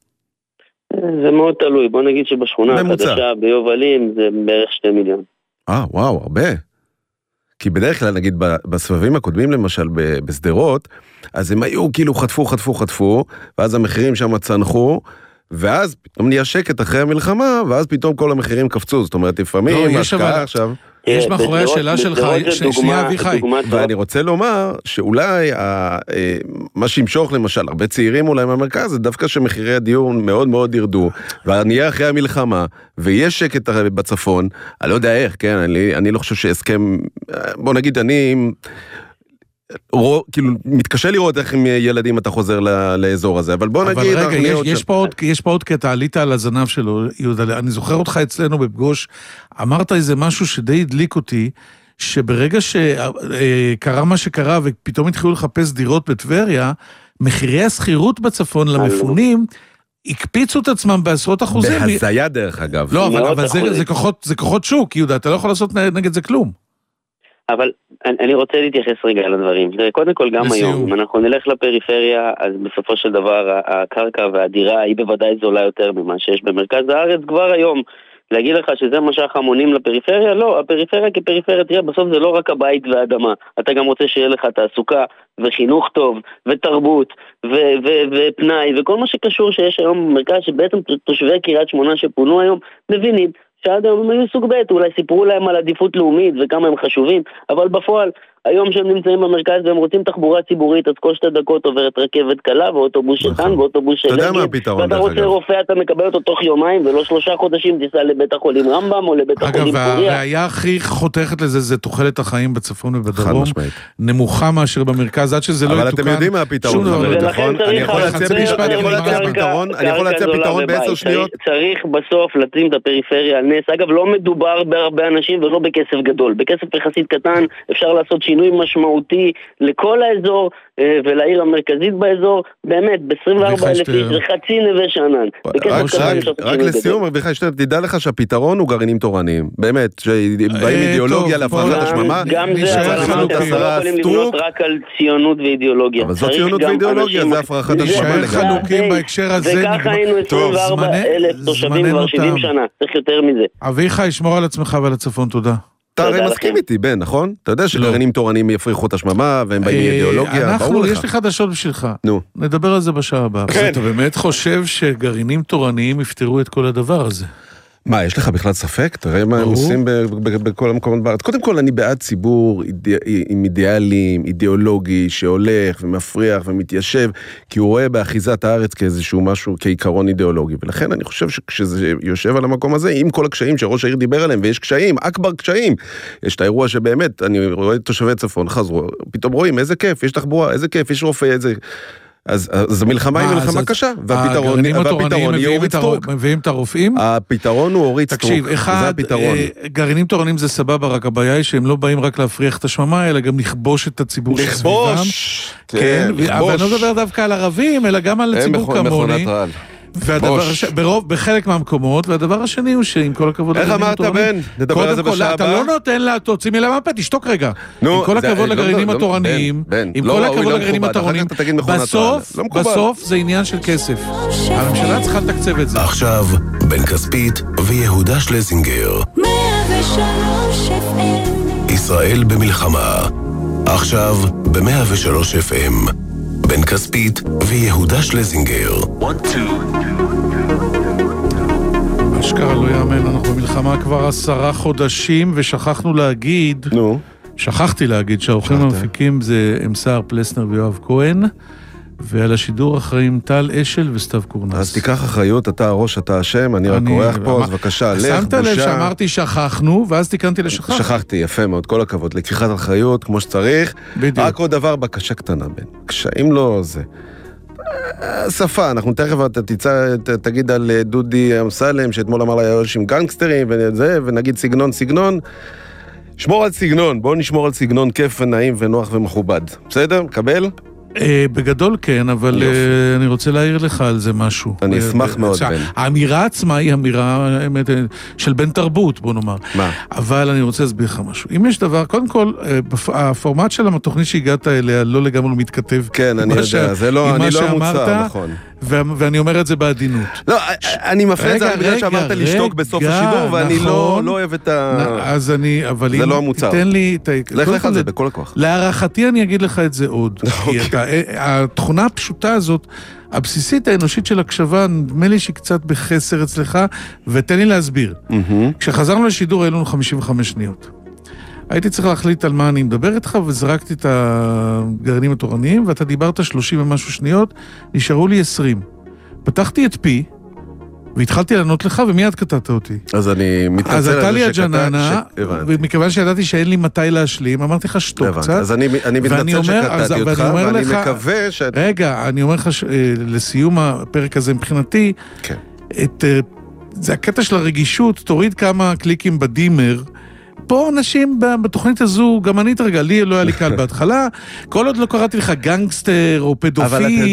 זה מאוד תלוי. בוא נגיד שבשכונה החדשה ביובלים זה בערך שתי מיליון. אה, וואו, הרבה. כי בדרך כלל, נגיד, בסבבים הקודמים, למשל, בסדרות, אז הם היו כאילו חטפו, חטפו, חטפו, ואז המחירים שם צנחו, ואז פתאום נהיה שקט אחרי המלחמה, ואז פתאום כל המחירים קפצו. זאת אומרת, לפעמים, השקעה עכשיו... יש מאחורי השאלה שלך, שנייה אביחי. ואני רוצה לומר שאולי מה שימשוך למשל, הרבה צעירים אולי מהמרכז, זה דווקא שמחירי הדיור מאוד מאוד ירדו, ונהיה אחרי המלחמה, ויש שקט בצפון, אני לא יודע איך, כן, אני לא חושב שהסכם, בוא נגיד, אני... כאילו, מתקשה לראות איך עם ילדים אתה חוזר לאזור הזה, אבל בוא נגיד... אבל רגע, יש פה עוד, יש פה עוד קטע, עלית על הזנב שלו, יהודה, אני זוכר אותך אצלנו בפגוש, אמרת איזה משהו שדי הדליק אותי, שברגע שקרה מה שקרה, ופתאום התחילו לחפש דירות בטבריה, מחירי הסחירות בצפון למפונים, הקפיצו את עצמם בעשרות אחוזים. בהזיה דרך אגב. לא, אבל, אבל זה, זה, כוחות, זה כוחות שוק, יהודה, אתה לא יכול לעשות נגד זה כלום. אבל אני, אני רוצה להתייחס רגע לדברים. קודם כל גם לסיום. היום, אם אנחנו נלך לפריפריה, אז בסופו של דבר הקרקע והדירה היא בוודאי זולה יותר ממה שיש במרכז הארץ כבר היום. להגיד לך שזה משך המונים לפריפריה? לא, הפריפריה כפריפריה, תראה, בסוף זה לא רק הבית והאדמה. אתה גם רוצה שיהיה לך תעסוקה וחינוך טוב ותרבות ו- ו- ופנאי וכל מה שקשור שיש היום במרכז, שבעצם תושבי קריית שמונה שפונו היום מבינים שעד היום הם היו סוג ב', אולי סיפרו להם על עדיפות לאומית וכמה הם חשובים, אבל בפועל, היום שהם נמצאים במרכז והם רוצים תחבורה ציבורית, אז כל שתי דקות עוברת רכבת קלה ואוטובוס שטן ואוטובוס של אגד, ואתה רוצה רופא, אתה מקבל אותו תוך יומיים ולא שלושה חודשים תיסע לבית החולים רמב"ם או לבית החולים פוריה. אגב, והראיה הכי חותכת לזה זה תוחלת החיים בצפון ובדרום, נמוכה מאשר במרכז, עד שזה לא יתוקן. אבל אתם יודעים מה הפתרון, נכון? אני יכול להציע פתרון בעשר שניות. צריך בסוף לשים את הפריפריה על נס. אגב, לא מדובר בהרבה אנשים ולא בכסף גדול. בכסף יחסית קטן אפשר לעשות שינוי משמעותי לכל האזור ולעיר המרכזית באזור, באמת, ב-עשרים וארבעה אלף איש, זה חצי נווה שאנן. רק לסיום, אביחי שטרן, תדע לך שהפתרון הוא גרעינים תורניים, באמת, שבאים אידיאולוגיה להפרחת השממה, גם זה, אנחנו לא יכולים לבנות רק על ציונות ואידיאולוגיה. אבל זו ציונות ואידיאולוגיה, זה הפרחת השממה. נשאר חלוקים בהקשר הזה. וככה היינו עשרים וארבעה אלף תושבים כבר שבעים שנה, צריך יותר מזה. אביחי, שמור על עצמך ועל הצפון, תודה. אתה הרי מסכים איתי, בן, נכון? אתה יודע שגרעינים תורניים יפריחו את השממה, והם באים מאידיאולוגיה, ברור לך. יש לי חדשות בשבילך. נו. נדבר על זה בשעה הבאה. אתה באמת חושב שגרעינים תורניים יפתרו את כל הדבר הזה? מה, יש לך בכלל ספק? תראה מה הם עושים בכל המקומות בארץ. קודם כל, אני בעד ציבור עם אידיאלים, אידיאולוגי, שהולך ומפריח ומתיישב, כי הוא רואה באחיזת הארץ כאיזשהו משהו, כעיקרון אידיאולוגי. ולכן אני חושב שכשזה יושב על המקום הזה, עם כל הקשיים שראש העיר דיבר עליהם, ויש קשיים, אכבר קשיים. יש את האירוע שבאמת, אני רואה את תושבי צפון, חזרו, פתאום רואים, איזה כיף, יש תחבורה, איזה כיף, יש רופא, איזה... אז, אז המלחמה היא מלחמה קשה, והפתרון יהיה אורית סטרוק. מביאים את הרופאים? הפתרון הוא אורית סטרוק. תקשיב, אחד, גרעינים תורניים זה סבבה, רק הבעיה היא שהם לא באים רק להפריח את השממה, אלא גם לכבוש את הציבור שסביבם. לכבוש! כן, לכבוש. אבל אני לא מדבר דווקא על ערבים, אלא גם על ציבור כמוני. ברוב, בחלק מהמקומות, והדבר השני הוא שעם כל הכבוד... איך אמרת בן? נדבר על זה בשעה הבאה? אתה לא נותן לה, תוציא מילה מהפה, תשתוק רגע. עם כל הכבוד לגרעינים התורניים, עם כל הכבוד לגרעינים התורניים, בסוף, בסוף זה עניין של כסף. הממשלה צריכה לתקצב את זה. עכשיו, בן כספית ויהודה שלזינגר. ישראל במלחמה. עכשיו, ב-מאה ושלוש אף אם. בן כספית ויהודה שלזינגר. אשכרה לא יאמן, אנחנו במלחמה כבר עשרה חודשים, ושכחנו להגיד, נו. שכחתי להגיד שהאורחים המפיקים זה אמסער פלסנר ויואב כהן, ועל השידור אחראים טל אשל וסתיו קורנס. אז תיקח אחריות, אתה הראש, אתה השם, אני רק אורח פה, אז בבקשה, לך, בושה. שמת לב שאמרתי שכחנו, ואז תיקנתי לשכח. שכחתי, יפה מאוד, כל הכבוד, לקיחת אחריות, כמו שצריך. בדיוק. רק עוד דבר, בקשה קטנה, בן. קשיים לא זה. שפה, אנחנו תכף תצא, תגיד על דודי אמסלם, שאתמול אמר לה עם גנגסטרים, וזה, ונגיד סגנון, סגנון. שמור על סגנון, בואו נשמור על סגנון כיף ונעים ונוח ומכובד. בסדר? קבל? בגדול כן, אבל אני רוצה להעיר לך על זה משהו. אני אשמח מאוד, בן. האמירה עצמה היא אמירה של בן תרבות, בוא נאמר. מה? אבל אני רוצה להסביר לך משהו. אם יש דבר, קודם כל, הפורמט של התוכנית שהגעת אליה לא לגמרי מתכתב. כן, אני יודע, זה לא, אני לא מוצא, נכון. ואני אומר את זה בעדינות. לא, אני מפנה את זה בגלל שאמרת לשתוק בסוף השידור, ואני לא אוהב את ה... אז אני, אבל זה לא המוצר. תיתן לי... לך לך על זה בכל הכוח. להערכתי אני אגיד לך את זה עוד. התכונה הפשוטה הזאת, הבסיסית האנושית של הקשבה, נדמה לי שהיא קצת בחסר אצלך, ותן לי להסביר. כשחזרנו לשידור, היו לנו חמישים וחמש שניות. הייתי צריך להחליט על מה אני מדבר איתך, וזרקתי את הגרעינים התורניים, ואתה דיברת שלושים ומשהו שניות, נשארו לי עשרים. פתחתי את פי, והתחלתי לענות לך ומיד קטעת אותי. אז אני מתנצל על זה שקטעת. אז הייתה לי הג'ננה, ומכיוון שידעתי שאין לי מתי להשלים, אמרתי לך שתוק קצת. אז אני מתנצל שקטעתי אותך, ואני מקווה ש... רגע, אני אומר לך לסיום הפרק הזה מבחינתי, זה הקטע של הרגישות, תוריד כמה קליקים בדימר, פה אנשים בתוכנית הזו, גם אני תרגע, לי לא היה לי קל בהתחלה, כל עוד לא קראתי לך גנגסטר, או פדופיל,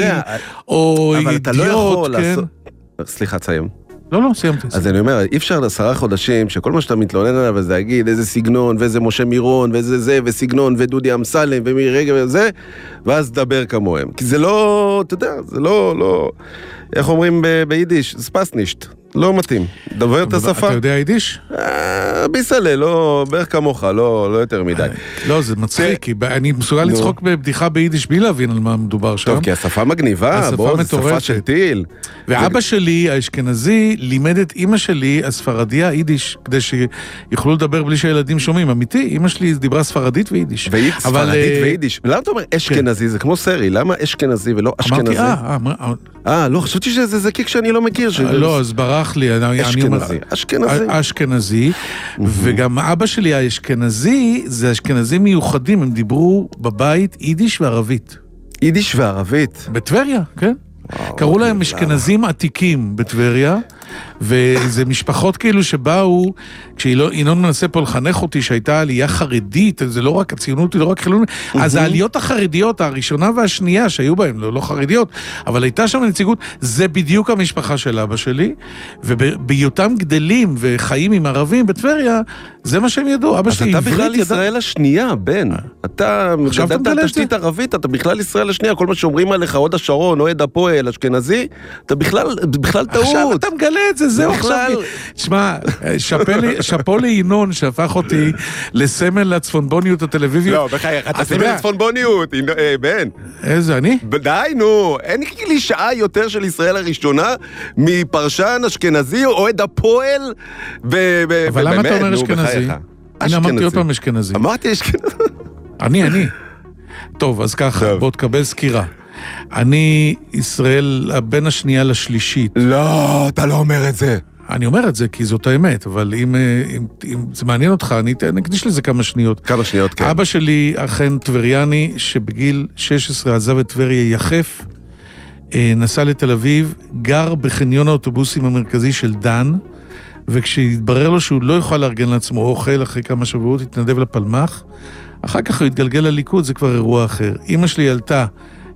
או אידיוט, כן? סליחה, תסיים. לא, לא, סיימתי. אז אני אומר, אי אפשר לעשרה חודשים, שכל מה שאתה מתלונן עליו, זה להגיד איזה סגנון, ואיזה משה מירון, ואיזה זה, וסגנון, ודודי אמסלם, ומי רגע וזה, ואז דבר כמוהם. כי זה לא, אתה יודע, זה לא, לא, איך אומרים ביידיש, ספסנישט. לא מתאים. דובר את השפה. אתה יודע יידיש? ביסלה, לא, בערך כמוך, לא יותר מדי. לא, זה מצחיק, כי אני מסוגל לצחוק בבדיחה ביידיש בלי להבין על מה מדובר שם. טוב, כי השפה מגניבה, בוא, זו שפה של טיל. ואבא שלי, האשכנזי, לימד את אמא שלי, הספרדיה, יידיש, כדי שיוכלו לדבר בלי שהילדים שומעים. אמיתי, אמא שלי דיברה ספרדית ויידיש. ספרדית ויידיש. למה אתה אומר אשכנזי? זה כמו סרי, למה אשכנזי ולא אשכנזי? אה, לא, חשבתי שזה קיק שאני לא מכיר. לא, אז ברח לי. אשכנזי. אשכנזי. אשכנזי. וגם אבא שלי האשכנזי, זה אשכנזים מיוחדים, הם דיברו בבית יידיש וערבית. יידיש וערבית? בטבריה, כן. קראו להם אשכנזים עתיקים בטבריה, וזה משפחות כאילו שבאו, כשאינון מנסה פה לחנך אותי שהייתה עלייה חרדית, זה לא רק הציונות, היא לא רק חילונית, אז העליות החרדיות, הראשונה והשנייה שהיו בהם, לא, לא חרדיות, אבל הייתה שם נציגות, זה בדיוק המשפחה של אבא שלי, ובהיותם גדלים וחיים עם ערבים בטבריה, זה מה שהם ידעו, אבא שלי עברית ידע. אז אתה בכלל ישראל השנייה, בן. אתה גדלת על תשתית ערבית, אתה בכלל ישראל השנייה, כל מה שאומרים עליך, עוד השרון, אוהד הפועל, אשכנזי, אתה בכלל, בכלל טעות. עכשיו אתה מגלה את זה, זהו עכשיו. תשמע, שפו לעינון שהפך אותי לסמל לצפונבוניות הטלוויביות. לא, בחייך, אתה סמל לצפונבוניות, בן. איזה, אני? די, נו, אין לי שעה יותר של ישראל הראשונה מפרשן אשכנזי, אוהד הפועל, אבל למה אתה אומר אשכנזי? אני אמרתי עוד פעם אשכנזי. אמרתי אשכנזי. אני, אני. טוב, אז ככה, בוא תקבל סקירה. אני ישראל, הבן השנייה לשלישית. לא, אתה לא אומר את זה. אני אומר את זה כי זאת האמת, אבל אם, אם, אם זה מעניין אותך, אני נקדיש לזה כמה שניות. כמה שניות, כן. אבא שלי אכן טבריאני, שבגיל שש עשרה עזב את טבריה יחף, נסע לתל אביב, גר בחניון האוטובוסים המרכזי של דן, וכשהתברר לו שהוא לא יוכל לארגן לעצמו אוכל, אחרי כמה שבועות התנדב לפלמח, אחר כך הוא התגלגל לליכוד, זה כבר אירוע אחר. אמא שלי ילתה,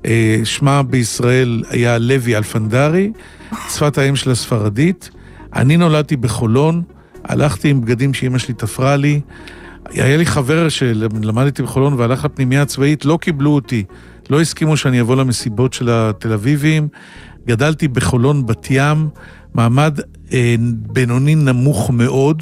שמה בישראל היה לוי אלפנדרי, שפת האם של הספרדית, אני נולדתי בחולון, הלכתי עם בגדים שאמא שלי תפרה לי, היה לי חבר שלמדתי בחולון והלך לפנימיה הצבאית, לא קיבלו אותי, לא הסכימו שאני אבוא למסיבות של התל אביבים, גדלתי בחולון בת ים, מעמד אה, בינוני נמוך מאוד,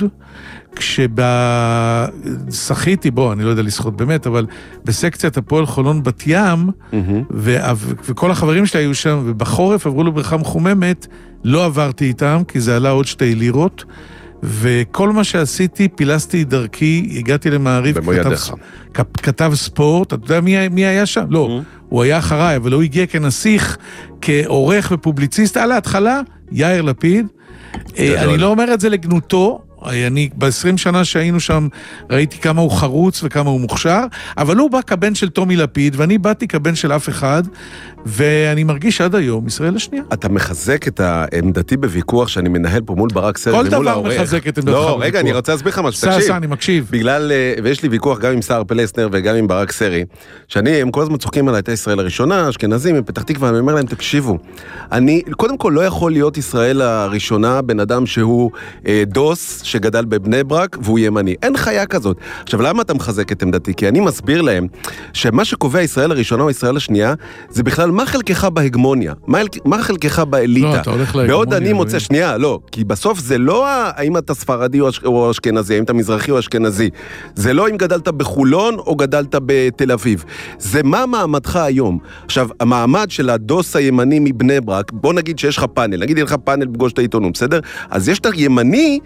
כששחיתי בו, אני לא יודע לשחות באמת, אבל בסקציית הפועל חולון בת ים, mm-hmm. ו- וכל החברים שלי היו שם, ובחורף עברו לבריכה מחוממת, לא עברתי איתם, כי זה עלה עוד שתי לירות, וכל מה שעשיתי, פילסתי דרכי, הגעתי למעריב, כתב, כתב ספורט, אתה יודע מי, מי היה שם? לא, mm-hmm. הוא היה אחריי, אבל הוא הגיע כנסיך, כעורך ופובליציסט, על ההתחלה, יאיר לפיד, אני לא אומר את זה לגנותו, אני ב-עשרים שנה שהיינו שם ראיתי כמה הוא חרוץ וכמה הוא מוכשר, אבל הוא בא כבן של תומי לפיד, ואני באתי כבן של אף אחד, ואני מרגיש עד היום ישראל השנייה. אתה מחזק את העמדתי בוויכוח שאני מנהל פה מול ברק סרי ומול העורך. כל דבר מחזק את עמדתך בוויכוח. לא, רגע, אני רוצה להסביר לך משהו, תקשיב. סע, אני מקשיב. בגלל, ויש לי ויכוח גם עם סער פלסנר וגם עם ברק סרי, שאני, הם כל הזמן צוחקים עליי את ישראל הראשונה, אשכנזים, מפתח תקווה, אני אומר להם, תקשיבו, אני, קודם כל לא יכול להיות ישראל הראשונה, בן אדם שהוא אה, דוס, שגדל בבני ברק, והוא ימני. אין חיה כזאת. עכשיו, למה אתה מחזק את עמדתי? כי אני מסביר להם שמה שקובע ישראל הראשונה או ישראל השנייה, זה בכלל מה חלקך בהגמוניה, מה, מה חלקך באליטה. לא, אתה הולך להגמוניה. בעוד אני מוצא, שנייה, לא, כי בסוף זה לא האם אתה ספרדי או אשכנזי, האם אתה מזרחי או אשכנזי. זה לא אם גדלת בחולון או גדלת בתל אביב. זה מה מעמדך היום. עכשיו, המעמד של הדוס הימני מבני ברק, בוא נגיד שיש לך פאנל, נגיד יהיה לך פאנל פגוש את העיתונות, בסדר? אז יש את הימני, והוא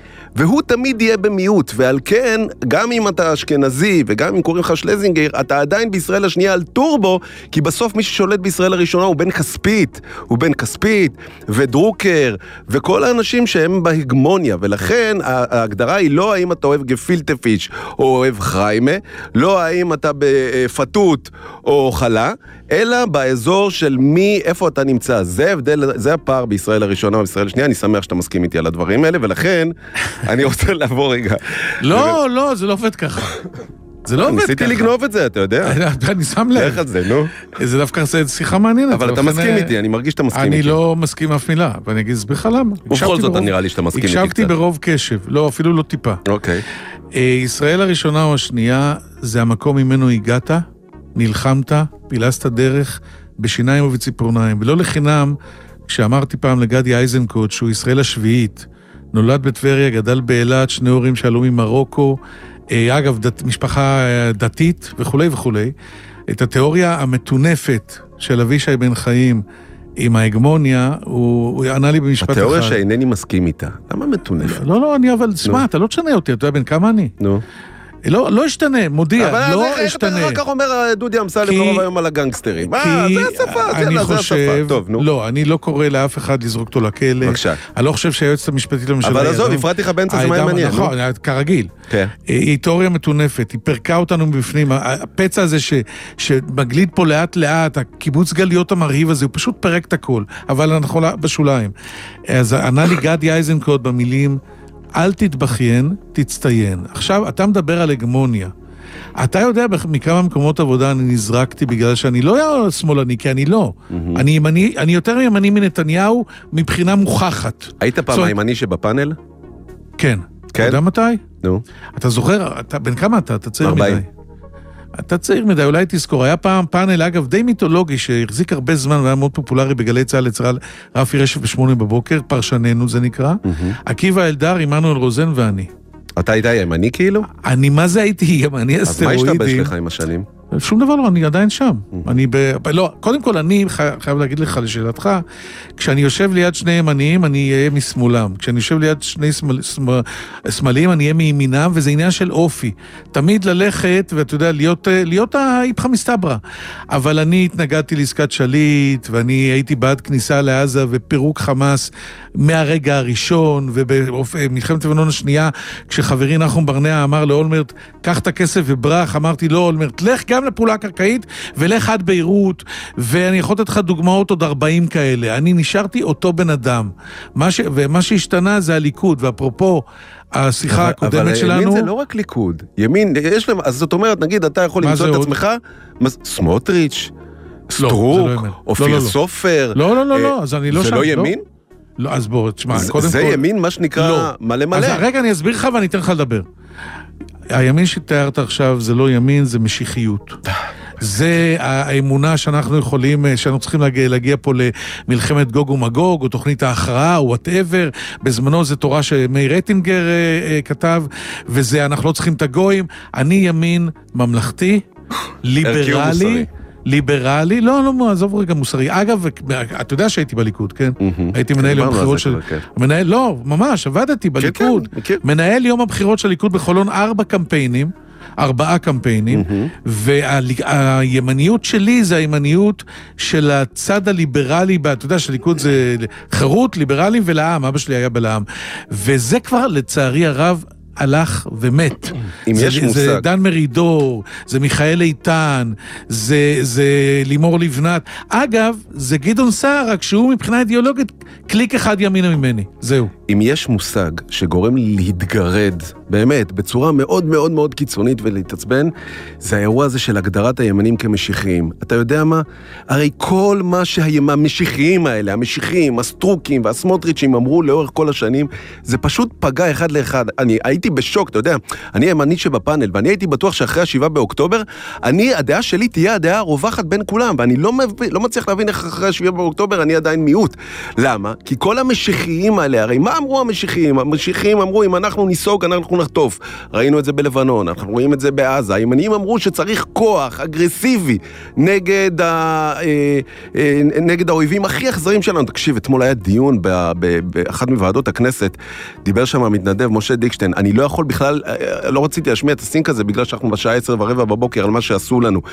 והוא תמיד יהיה במיעוט, ועל כן, גם אם אתה אשכנזי, וגם אם קוראים לך שלזינגר, אתה עדיין בישראל השנייה על טורבו, כי בסוף מי ששולט בישראל הראשונה הוא בן כספית, הוא בן כספית, ודרוקר, וכל האנשים שהם בהגמוניה, ולכן ההגדרה היא לא האם אתה אוהב גפילטה פיש, או אוהב חיימה, לא האם אתה בפתות או חלה, אלא באזור של מי, איפה אתה נמצא. זה הבדל, זה הפער בישראל הראשונה ובישראל השנייה. אני שמח שאתה מסכים איתי על הדברים האלה, ולכן אני רוצה לעבור רגע. לא, לא, זה לא עובד ככה. זה לא עובד ככה. ניסיתי לגנוב את זה, אתה יודע. אני שם לב. איך את זה, נו? זה דווקא שיחה מעניינת. אבל אתה מסכים איתי, אני מרגיש שאתה מסכים איתי. אני לא מסכים אף מילה, ואני אגיד לך למה. ובכל זאת נראה לי שאתה מסכים איתי קצת. הקשבתי ברוב קשב, לא, אפילו לא טיפה. אוקיי. ישראל הראשונה או השנייה, זה המקום ממנו הגעת, נלחמת, פילסת דרך, בשיניים ובציפורניים. ולא לחינם, כשאמרתי פעם לגדי אייזנקוט, שהוא ישראל השביעית, נולד בטבריה, גדל באילת, שני הורים שעלו ממרוקו, אגב, דת, משפחה דתית וכו' וכו'. את התיאוריה המתונפת של אבישי בן חיים עם ההגמוניה, הוא, הוא ענה לי במשפט אחד. התיאוריה שאינני מסכים איתה. למה מתונפת? לא, לא, אני אבל, סמע, אתה לא תשנה אותי, אתה יודע בן כמה אני? נו. לא, לא ישתנה, מודיע, לא ישתנה. אבל איך אתה אומר דודי אמסלם רוב היום על הגנגסטרים? מה, זה השפה, זה השפה. טוב, נו. לא, אני לא קורא לאף אחד לזרוק אותו לכלא. בבקשה. אני לא חושב שהיועצת המשפטית לממשלה... אבל עזוב, הפרעתי לך באמצע זמן מעניין. נכון, כרגיל. היא תיאוריה מתונפת, היא פרקה אותנו מבפנים. הפצע הזה שמגליד פה לאט לאט, הקיבוץ גליות המרהיב הזה, הוא פשוט פרק את הכל. אבל אנחנו בשוליים. אז ענה לי גדי אייזנקוט במילים, אל תתבכיין, תצטיין. עכשיו, אתה מדבר על הגמוניה. אתה יודע, מכמה מקומות עבודה אני נזרקתי בגלל שאני לא שמאלני, כי אני לא. אני ימני, אני יותר ימני מנתניהו מבחינה מוכחת. היית פעם הימני שבפאנל? כן. אתה יודע מתי? נו. אתה זוכר, בין כמה אתה? אתה צעיר מדי. אתה צעיר מדי, אולי תזכור. היה פעם פאנל, אגב, די מיתולוגי, שהחזיק הרבה זמן והיה מאוד פופולרי בגלי צהל לצהל, רפי רשף בשמונה בבוקר, פרשננו זה נקרא. עקיבא אלדר, עמנואל רוזן ואני. אתה היית ימני כאילו? אני, מה זה הייתי ימני אסטרואידי? אז מה השתבש לך עם השנים? שום דבר לא, אני עדיין שם. אני ב... לא, קודם כל, אני חייב להגיד לך לשאלתך, כשאני יושב ליד שני ימניים, אני אהיה משמאלם. כשאני יושב ליד שני שמאליים, אני אהיה מימינם, וזה עניין של אופי. תמיד ללכת, ואתה יודע, להיות, להיות האיפכא מסתברא. אבל אני התנגדתי לעסקת שליט, ואני הייתי בעד כניסה לעזה ופירוק חמאס מהרגע הראשון, ובמלחמת לבנון השנייה, כשחברי נחום ברנע אמר לאולמרט, קח את הכסף וברח, אמרתי לו, אולמרט, לך גם לפעולה קרקעית, ולך עד ביירות, ואני יכול לתת לך דוגמאות עוד ארבעים כאלה. אני נשארתי אותו בן אדם. מה ש... ומה שהשתנה זה הליכוד, ואפרופו השיחה הקודמת שלנו... אבל ימין זה לא רק ליכוד. ימין, יש להם... אז זאת אומרת, נגיד, אתה יכול למצוא את עצמך, סמוטריץ', סטרוק, אופיר סופר... לא, לא, לא, לא, אז אני לא שם. זה לא ימין? לא, אז בוא, תשמע, קודם כל... זה ימין, מה שנקרא מלא מלא. אז רגע, אני אסביר לך ואני אתן לך לדבר. הימין שתיארת עכשיו זה לא ימין, זה משיחיות. זה האמונה שאנחנו יכולים, שאנחנו צריכים להגיע, להגיע פה למלחמת גוג ומגוג, או תוכנית ההכרעה, או whatever. בזמנו זה תורה שמאיר רטינגר אה, אה, כתב, וזה אנחנו לא צריכים את הגויים. אני ימין ממלכתי, ליברלי, ליברלי, לא, לא, עזוב רגע מוסרי. אגב, אתה יודע שהייתי בליכוד, כן? הייתי מנהל יום הבחירות של... מנהל, לא, ממש, עבדתי בליכוד. מנהל יום הבחירות של הליכוד בחולון ארבע קמפיינים, ארבעה קמפיינים, והימניות שלי זה הימניות של הצד הליברלי, אתה יודע שהליכוד זה חירות, ליברלי ולעם, אבא שלי היה בלעם. וזה כבר לצערי הרב, הלך ומת. אם זה, יש מושג. זה דן מרידור, זה מיכאל איתן, זה, זה לימור לבנת. אגב, זה גדעון סער, רק שהוא מבחינה אידיאולוגית קליק אחד ימינה ממני. זהו. אם יש מושג שגורם להתגרד, באמת, בצורה מאוד מאוד מאוד קיצונית ולהתעצבן, זה האירוע הזה של הגדרת הימנים כמשיחיים. אתה יודע מה? הרי כל מה שהמשיחיים האלה, המשיחיים, הסטרוקים והסמוטריצ'ים אמרו לאורך כל השנים, זה פשוט פגע אחד לאחד. אני הייתי בשוק, אתה יודע, אני הימנית שבפאנל, ואני הייתי בטוח שאחרי השבעה באוקטובר, אני, הדעה שלי תהיה הדעה הרווחת בין כולם, ואני לא, מבין, לא מצליח להבין איך אחרי השבעה באוקטובר אני עדיין מיעוט. למה? כי כל המשיחיים האלה, הרי מה אמרו המשיחיים? המשיחיים אמרו, אם אנחנו ניסוג, אנחנו לחטוף. ראינו את זה בלבנון, אנחנו רואים את זה בעזה. הימנים אמרו שצריך כוח אגרסיבי נגד, ה, נגד האויבים הכי אכזרים שלנו. תקשיב, אתמול היה דיון באחת מוועדות הכנסת, דיבר שם המתנדב משה דיקשטיין, אני לא יכול בכלל, לא רציתי להשמיע את הסינק הזה, בגלל שאנחנו בשעה עשר ורבע בבוקר על מה שעשו לנו.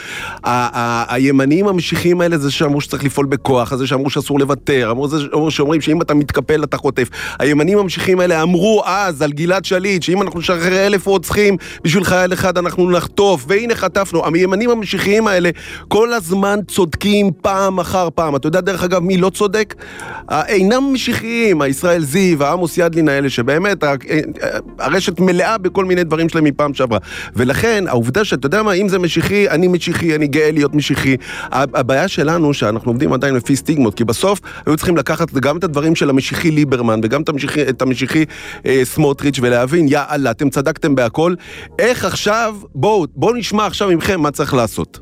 הימנים המשיחיים האלה זה שאמרו שצריך לפעול בכוח, זה שאמרו שאסור לוותר, אמרו שאומרים שאם אתה מתקפל אתה חוטף. הימנים המשיחיים האלה אמרו אז על גלעד שליט, שאם אנחנו נשחרר אלף רוצחים בשביל חייל אחד אנחנו נחטוף, והנה חטפנו. הימנים המשיחיים האלה כל הזמן צודקים פעם אחר פעם. אתה יודע דרך אגב מי לא צודק? אינם משיחיים, הישראל זיו, העמוס ידלין האלה, שבאמת הרשת מלאה בכל מיני דברים שלהם מפעם שעברה. ולכן העובדה שאתה יודע מה, אם זה משיחי, אני משיחי, אני גאה להיות משיחי. הבעיה שלנו שאנחנו עובדים עדיין לפי סטיגמות, כי בסוף היו צריכים לקחת גם את הדברים של המשיחי ליברמן, וגם את המשיחי, את המשיחי אה, סמוטריץ' ולהבין, יא אללה, אתם צדקתם בהכל. איך עכשיו, בואו, בואו נשמע עכשיו ממכם מה צריך לעשות.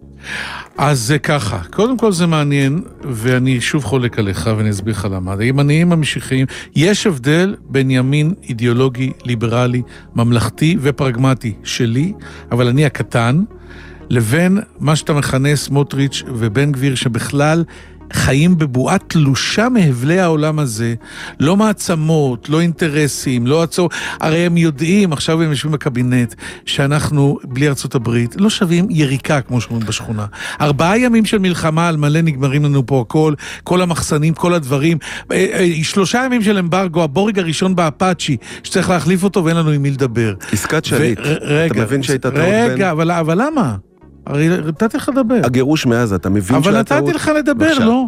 אז זה ככה, קודם כל זה מעניין, ואני שוב חולק עליך ואני אסביר לך למה. הימניים המשיחיים, יש הבדל בין ימין אידיאולוגי, ליברלי, ממלכתי ופרגמטי שלי, אבל אני הקטן, לבין מה שאתה מכנה סמוטריץ' ובן גביר, שבכלל חיים בבועה תלושה מהבלי העולם הזה, לא מעצמות, לא אינטרסים, לא עצור, הרי הם יודעים, עכשיו הם יושבים בקבינט, שאנחנו בלי ארצות הברית, לא שווים יריקה, כמו שאומרים בשכונה. ארבעה ימים של מלחמה על מלא נגמרים לנו פה הכל, כל המחסנים, כל הדברים, שלושה ימים של אמברגו, הבורג הראשון באפאצ'י, שצריך להחליף אותו ואין לנו עם מי לדבר. עסקת שליט, אתה מבין שהייתה טעות בין? רגע, אבל למה? הרי נתתי לך לדבר. הגירוש מעזה, אתה מבין אבל נתתי לך לדבר, לא?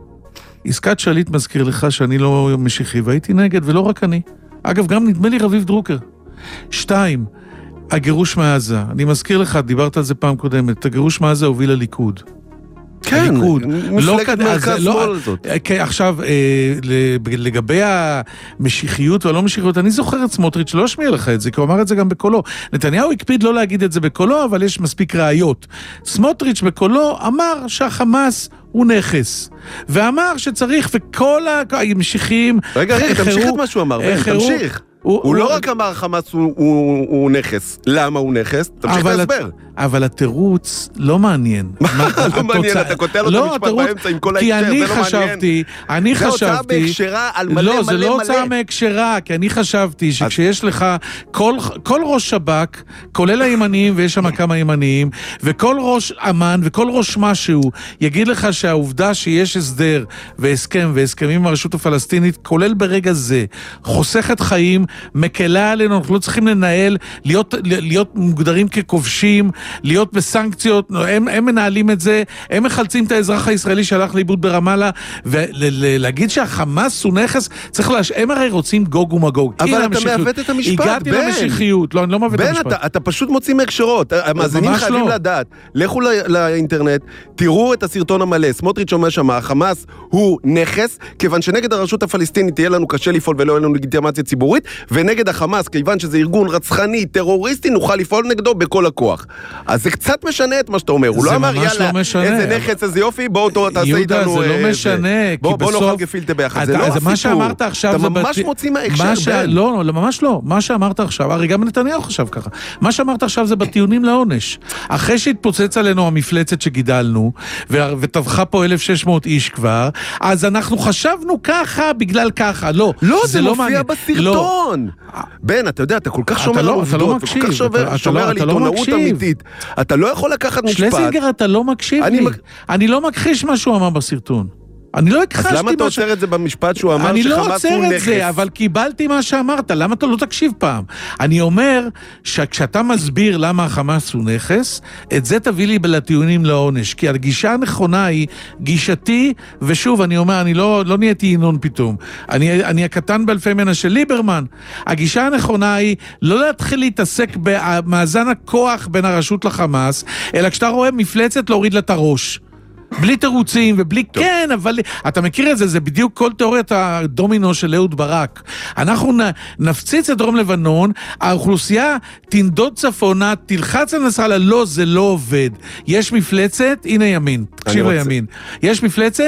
עסקת שליט מזכיר לך שאני לא משיחי, והייתי נגד, ולא רק אני. אגב, גם נדמה לי רביב דרוקר. שתיים, הגירוש מעזה. אני מזכיר לך, דיברת על זה פעם קודמת, הגירוש מעזה הוביל לליכוד. כן, מפלגת מרכז שמאל הזאת. עכשיו, לגבי המשיחיות והלא משיחיות, אני זוכר את סמוטריץ', לא אשמיע לך את זה, כי הוא אמר את זה גם בקולו. נתניהו הקפיד לא להגיד את זה בקולו, אבל יש מספיק ראיות. סמוטריץ' בקולו אמר שהחמאס הוא נכס, ואמר שצריך, וכל המשיחיים... רגע, רגע, תמשיך את מה שהוא אמר, תמשיך. הוא לא רק אמר חמאס הוא נכס. למה הוא נכס? תמשיך להסבר. אבל התירוץ לא מעניין. מה לא מעניין? אתה כותב לו את המשפט באמצע עם כל ההקשר, זה לא מעניין. אני חשבתי... זה הוצאה בהקשרה על מלא מלא מלא. לא, זה לא הוצאה בהקשרה, כי אני חשבתי שכשיש לך כל ראש שב"כ, כולל הימניים, ויש שם כמה ימניים, וכל ראש אמן וכל ראש משהו, יגיד לך שהעובדה שיש הסדר והסכם והסכמים עם הרשות הפלסטינית, כולל ברגע זה, חוסכת חיים, מקלה עלינו, אנחנו לא צריכים לנהל, להיות, להיות מוגדרים ככובשים, להיות בסנקציות, הם, הם מנהלים את זה, הם מחלצים את האזרח הישראלי שהלך לאיבוד ברמאללה, ולהגיד שהחמאס הוא נכס, צריך להש... הם הרי רוצים גוג ומגוג. אבל אתה מעוות את המשפט, הגעתי בן. למשיחיות, לא, אני לא מעוות את המשפט. בן, אתה, אתה פשוט מוציא מהקשרות, המאזינים חייבים לא. לדעת, לכו לא, לאינטרנט, תראו את הסרטון המלא, סמוטריץ' אומר שמה, החמאס הוא נכס, כיוון שנגד הרשות הפלסטינית תהיה לנו קשה לפעול ולא יהיה לנו לגיטימציה ציבורית, ונגד החמאס, כיוון שזה ארגון רצחני, טרוריסטי, נוכל לפעול נגדו בכל הכוח. אז זה קצת משנה את מה שאתה אומר. הוא לא אמר, יאללה, איזה נכס, איזה יופי, בואו תעשה איתנו... יהודה, זה לא משנה, כי בסוף... בואו נאכל גפילטה ביחד, זה לא הסיפור. מה שאמרת עכשיו... אתה ממש מוציא מההקשר, בן. לא, ממש לא. מה שאמרת עכשיו, הרי גם נתניהו חשב ככה. מה שאמרת עכשיו זה בטיעונים לעונש. אחרי שהתפוצץ עלינו המפלצת שגידלנו, וטבחה פה אלף ושש מאות איש כבר, אז אנחנו חשבנו ככה בגלל ככה. לא, לא, זה מופיע בסרטון. בן, אתה יודע, אתה כל כך שומר על עובדות, וכל כך שומר על עיתונאות אמיתית. אתה לא יכול לקחת משפט. שלזינגר, אתה לא מקשיב לי. אני לא מכחיש מה שהוא אמר בסרטון. אני לא הכחשתי... אז למה אתה עוצר את זה במשפט שהוא אמר שחמאס הוא נכס? אני לא עוצר את זה, אבל קיבלתי מה שאמרת. למה אתה לא תקשיב פעם? אני אומר שכשאתה מסביר למה החמאס הוא נכס, את זה תביא לי לטיעונים לעונש. כי הגישה הנכונה היא גישתי, ושוב, אני אומר, אני לא, לא נהייתי ינון פתאום. אני, אני הקטן באלפי מנה של ליברמן. הגישה הנכונה היא לא להתחיל להתעסק במאזן הכוח בין הרשות לחמאס, אלא כשאתה רואה מפלצת להוריד לה את הראש. בלי תירוצים ובלי טוב. כן, אבל אתה מכיר את זה, זה בדיוק כל תיאוריית הדומינו של אהוד ברק. אנחנו נפציץ את דרום לבנון, האוכלוסייה תנדוד צפונה, תלחץ על נסראללה, לא, זה לא עובד. יש מפלצת, הנה ימין, תקשיב לימין. יש מפלצת,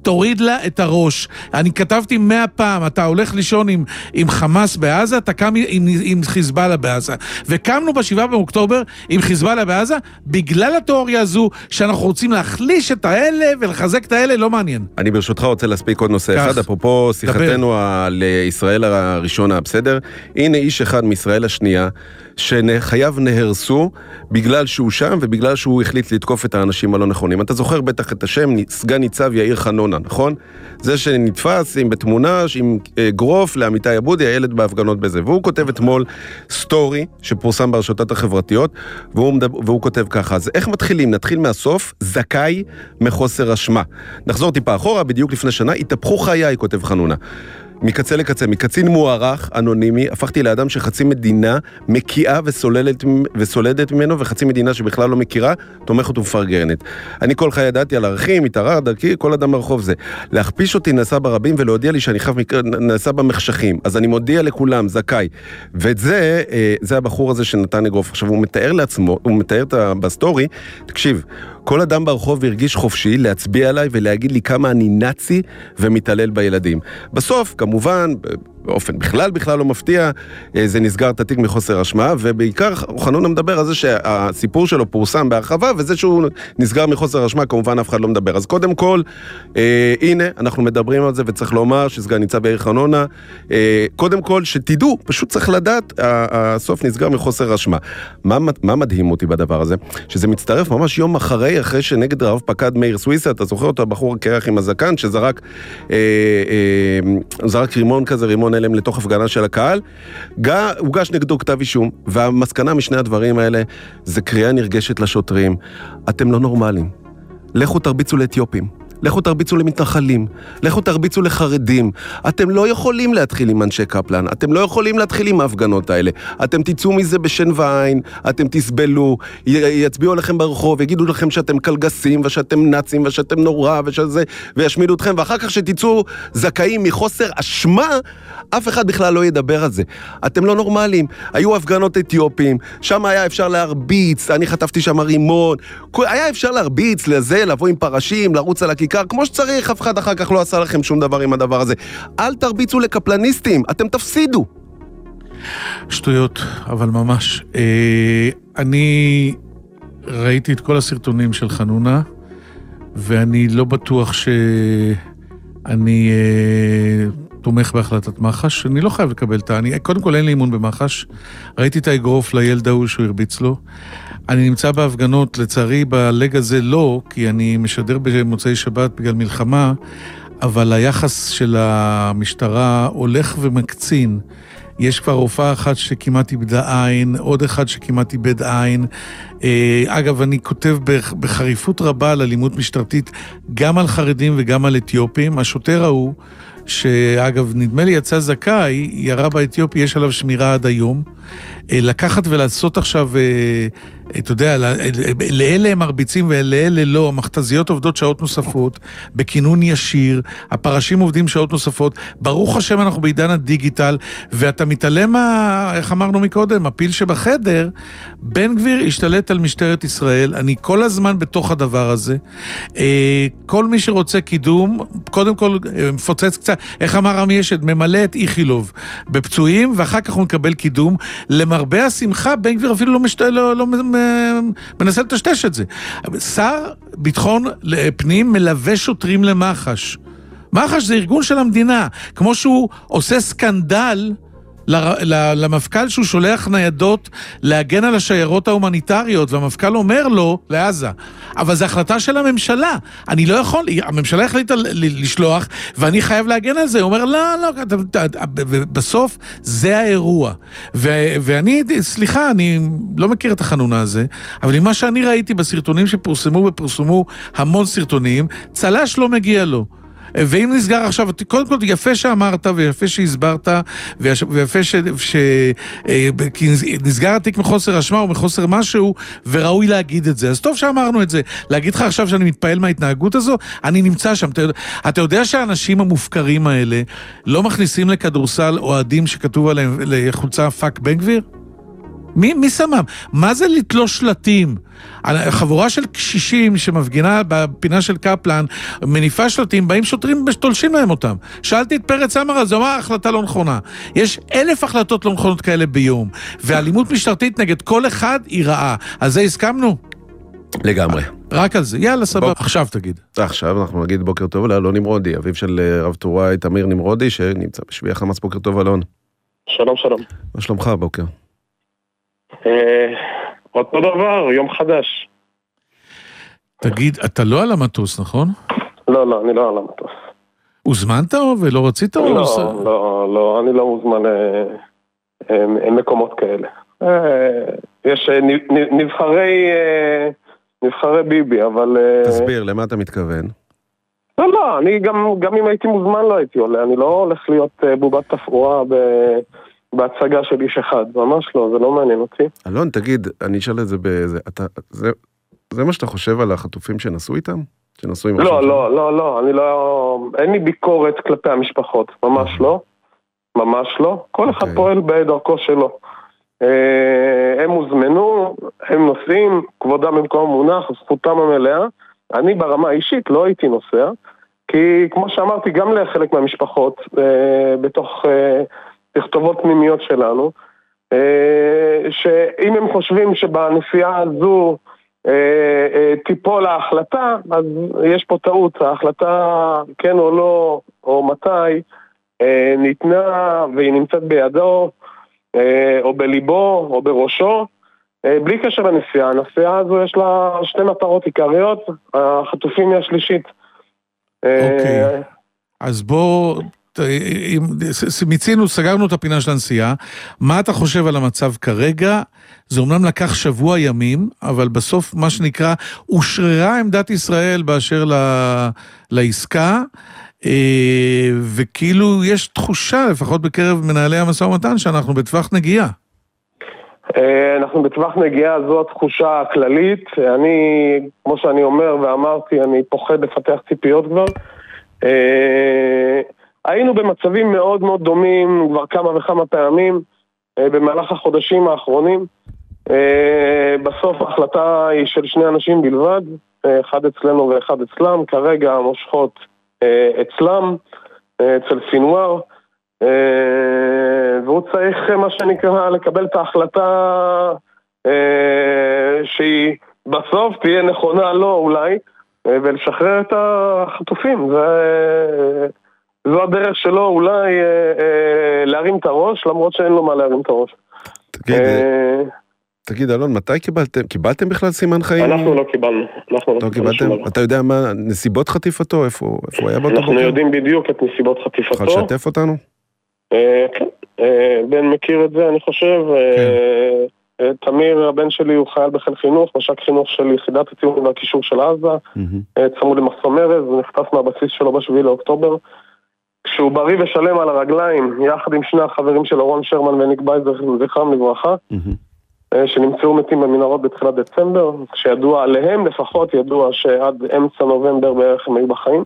תוריד לה את הראש. אני כתבתי מאה פעם, אתה הולך לישון עם, עם חמאס בעזה, אתה קם עם, עם חיזבאללה בעזה. וקמנו בשבעה באוקטובר עם חיזבאללה בעזה, בגלל התיאוריה הזו שאנחנו רוצים להחליש את האלה ולחזק את האלה, לא מעניין. אני ברשותך רוצה להספיק עוד נושא אחד, אפרופו שיחתנו על ישראל הראשונה, בסדר? הנה איש אחד מישראל השנייה, שחייו נהרסו בגלל שהוא שם ובגלל שהוא החליט לתקוף את האנשים הלא נכונים. אתה זוכר בטח את השם סגן ניצב יאיר חנונה, נכון? זה שנתפס עם בתמונה עם גרוף לעמיתי עבודי, הילד בהפגנות בזה. והוא כותב אתמול סטורי שפורסם ברשתות החברתיות, והוא, מדבר, והוא כותב ככה. אז איך מתחילים? נתחיל מהסוף, זכאי מחוסר אשמה. נחזור טיפה אחורה, בדיוק לפני שנה, התהפכו חיי, כותב חנונה. מקצה לקצה, מקצין מוערך, אנונימי, הפכתי לאדם שחצי מדינה מקיאה וסוללת, וסולדת ממנו, וחצי מדינה שבכלל לא מכירה, תומכת ומפרגנת. אני כל חיי ידעתי על ערכים, מתערר, דרכי, כל אדם ברחוב זה. להכפיש אותי נעשה ברבים ולהודיע לי שאני חייב נעשה במחשכים. אז אני מודיע לכולם, זכאי. ואת זה, זה הבחור הזה שנתן אגרוף. עכשיו, הוא מתאר לעצמו, הוא מתאר בסטורי, תקשיב, כל אדם ברחוב הרגיש חופשי להצביע עליי ולהגיד לי כמה אני נאצי ומתעלל בילדים. בסוף, כמובן, באופן בכלל בכלל לא מפתיע, זה נסגר את התיק מחוסר אשמה, ובעיקר חנונה מדבר על זה שהסיפור שלו פורסם בהרחבה, וזה שהוא נסגר מחוסר אשמה, כמובן אף אחד לא מדבר. אז קודם כל, אה, הנה, אנחנו מדברים על זה, וצריך לומר שסגן ניצב יאיר חנונה, אה, קודם כל, שתדעו, פשוט צריך לדעת, הסוף נסגר מחוסר אשמה. מה, מה מדהים אותי בדבר הזה? שזה מצטרף ממש יום אחרי, אחרי שנגד רב פקד מאיר סוויסה, אתה זוכר אותו, הבחור הקרח עם הזקן, שזרק אה, אה, זרק רימון כזה, רימון אליהם לתוך הפגנה של הקהל, הוגש נגדו כתב אישום, והמסקנה משני הדברים האלה, זה קריאה נרגשת לשוטרים, אתם לא נורמליים, לכו תרביצו לאתיופים, לכו תרביצו למתנחלים, לכו תרביצו לחרדים, אתם לא יכולים להתחיל עם אנשי קפלן, אתם לא יכולים להתחיל עם ההפגנות האלה, אתם תצאו מזה בשן ועין, אתם תסבלו, י- יצביעו לכם ברחוב, יגידו לכם שאתם קלגסים, ושאתם נאצים, ושאתם נורא, ושזה, וישמידו אתכם, ואחר כך שתצאו זכאים מחוסר אשמה, אף אחד בכלל לא ידבר על זה. אתם לא נורמליים, היו הפגנות אתיופים, שם היה אפשר להרביץ, אני חטפתי שם רימון, היה אפשר להרביץ לזה, לבוא עם פרשים, לרוץ על הכיכר, כמו שצריך, אף אחד אחר כך לא עשה לכם שום דבר עם הדבר הזה. אל תרביצו לקפלניסטים, אתם תפסידו. שטויות, אבל ממש. אה, אני ראיתי את כל הסרטונים של חנונה, ואני לא בטוח שאני אה, תומך בהחלטת מח"ש. אני לא חייב לקבל את העני. קודם כל אין לי אימון במח"ש. ראיתי את האגרוף לילד ההוא שהוא הרביץ לו. אני נמצא בהפגנות, לצערי בלג הזה לא, כי אני משדר במוצאי שבת בגלל מלחמה, אבל היחס של המשטרה הולך ומקצין. יש כבר רופאה אחת שכמעט איבדה עין, עוד אחד שכמעט איבד עין. אגב, אני כותב בחריפות רבה על אלימות משטרתית, גם על חרדים וגם על אתיופים. השוטר ההוא, שאגב, נדמה לי יצא זכאי, ירה באתיופי, יש עליו שמירה עד היום. לקחת ולעשות עכשיו, אתה יודע, לאלה הם מרביצים ולאלה לא, המכתזיות עובדות שעות נוספות, בכינון ישיר, הפרשים עובדים שעות נוספות, ברוך השם אנחנו בעידן הדיגיטל, ואתה מתעלם, איך אמרנו מקודם, הפיל שבחדר, בן גביר השתלט על משטרת ישראל, אני כל הזמן בתוך הדבר הזה, כל מי שרוצה קידום, קודם כל מפוצץ קצת, איך אמר עמי אשד, ממלא את איכילוב בפצועים, ואחר כך הוא מקבל קידום, למרבה השמחה, בן גביר אפילו לא, משת... לא, לא מנסה לטשטש את זה. שר ביטחון פנים מלווה שוטרים למח"ש. מח"ש זה ארגון של המדינה. כמו שהוא עושה סקנדל למפכ"ל שהוא שולח ניידות להגן על השיירות ההומניטריות, והמפכ"ל אומר לו לעזה, אבל זו החלטה של הממשלה, אני לא יכול, הממשלה החליטה לשלוח ואני חייב להגן על זה. הוא אומר לא, לא, בסוף זה האירוע. ואני, סליחה, אני לא מכיר את החנונה הזה, אבל עם מה שאני ראיתי בסרטונים שפורסמו ופורסמו המון סרטונים, צלש לא מגיע לו. ואם נסגר עכשיו, קודם כל יפה שאמרת ויפה שהסברת ויפה שנסגר התיק מחוסר אשמה או מחוסר משהו וראוי להגיד את זה. אז טוב שאמרנו את זה. להגיד לך עכשיו שאני מתפעל מההתנהגות הזו, אני נמצא שם. אתה יודע שהאנשים המופקרים האלה לא מכניסים לכדורסל אוהדים שכתוב עליהם לחולצה פאק בן גביר? מי, מי שמם? מה זה לתלוש שלטים? חבורה של קשישים שמפגינה בפינה של קפלן, מניפה שלטים, באים שוטרים ותולשים להם אותם. שאלתי את פרץ אמרה, זו מה החלטה לא נכונה. יש אלף החלטות לא נכונות כאלה ביום, ואלימות משטרתית נגד כל אחד היא רעה. אז זה הסכמנו? לגמרי. רק על זה, יאללה סבבה. בוק... עכשיו תגיד. עכשיו אנחנו נגיד בוקר טוב לאלון נמרודי, אביו של רב טוראי תמיר נמרודי, שנמצא בשבי החמאס. בוקר טוב אלון. שלום שלום. מה שלומך בוקר? אותו דבר, יום חדש. תגיד, אתה לא על המטוס, נכון? לא, לא, אני לא על המטוס. הוזמנת ולא רצית? לא, לא, לא, אני לא מוזמן למקומות כאלה. יש נבחרי, נבחרי ביבי, אבל... תסביר, למה אתה מתכוון? לא, לא, אני גם, גם אם הייתי מוזמן לא הייתי עולה, אני לא הולך להיות בובת תפאורה ב... בהצגה של איש אחד, ממש לא, זה לא מעניין אותי. אלון, תגיד, אני אשאל את זה באיזה, אתה, זה, זה מה שאתה חושב על החטופים שנסעו איתם? שנסעו עם לא, לא, לא, לא, אני לא, אין לי ביקורת כלפי המשפחות, ממש לא, ממש לא, כל אחד פועל בדרכו שלו. הם הוזמנו, הם נוסעים, כבודם במקום מונח, זכותם המלאה, אני ברמה האישית לא הייתי נוסע, כי כמו שאמרתי, גם לחלק מהמשפחות, בתוך... תכתובות פנימיות שלנו, שאם הם חושבים שבנסיעה הזו טיפול ההחלטה, אז יש פה טעות, ההחלטה כן או לא, או מתי, ניתנה והיא נמצאת בידו, או בליבו, או בראשו, בלי קשר לנסיעה. הנסיעה הזו יש לה שתי מטרות עיקריות, החטופים היא השלישית. אוקיי, אז בוא... מיצינו, סגרנו את הפינה של הנסיעה. מה אתה חושב על המצב כרגע? זה אומנם לקח שבוע ימים, אבל בסוף מה שנקרא אושררה עמדת ישראל באשר לה, לעסקה, וכאילו יש תחושה, לפחות בקרב מנהלי המשא ומתן, שאנחנו בטווח נגיעה. אנחנו בטווח נגיעה, זו התחושה הכללית. אני, כמו שאני אומר ואמרתי, אני פוחד לפתח ציפיות כבר. היינו במצבים מאוד מאוד דומים כבר כמה וכמה פעמים במהלך החודשים האחרונים. בסוף ההחלטה היא של שני אנשים בלבד, אחד אצלנו ואחד אצלם. כרגע המושכות אצלם, אצל סינואר, והוא צריך מה שנקרא לקבל את ההחלטה שהיא בסוף תהיה נכונה לו אולי, ולשחרר את החטופים. זה... זו הדרך שלו אולי אה, אה, להרים את הראש, למרות שאין לו מה להרים את הראש. תגיד, אה, תגיד אלון, מתי קיבלתם? קיבלתם בכלל סימן חיים? אנחנו לא קיבלנו. אנחנו לא קיבלתם? אתה יודע מה, נסיבות חטיפתו? איפה, איפה היה באותו אנחנו בוקר? יודעים בדיוק את נסיבות חטיפתו. יכול לשתף אותנו? אה, כן, אה, בן מכיר את זה אני חושב. כן. אה, אה, תמיר, הבן שלי, הוא חייל בחיל חינוך, משק חינוך של יחידת התיאום והקישור של עזה, mm-hmm. אה, צמוד למחסום ארז, הוא נחטף מהבסיס שלו בשביעי לאוקטובר. כשהוא בריא ושלם על הרגליים, יחד עם שני החברים של אורון שרמן וניק בייזר, זכרם לברכה, mm-hmm. שנמצאו מתים במנהרות בתחילת דצמבר, שידוע עליהם לפחות, ידוע שעד אמצע נובמבר בערך הם היו בחיים.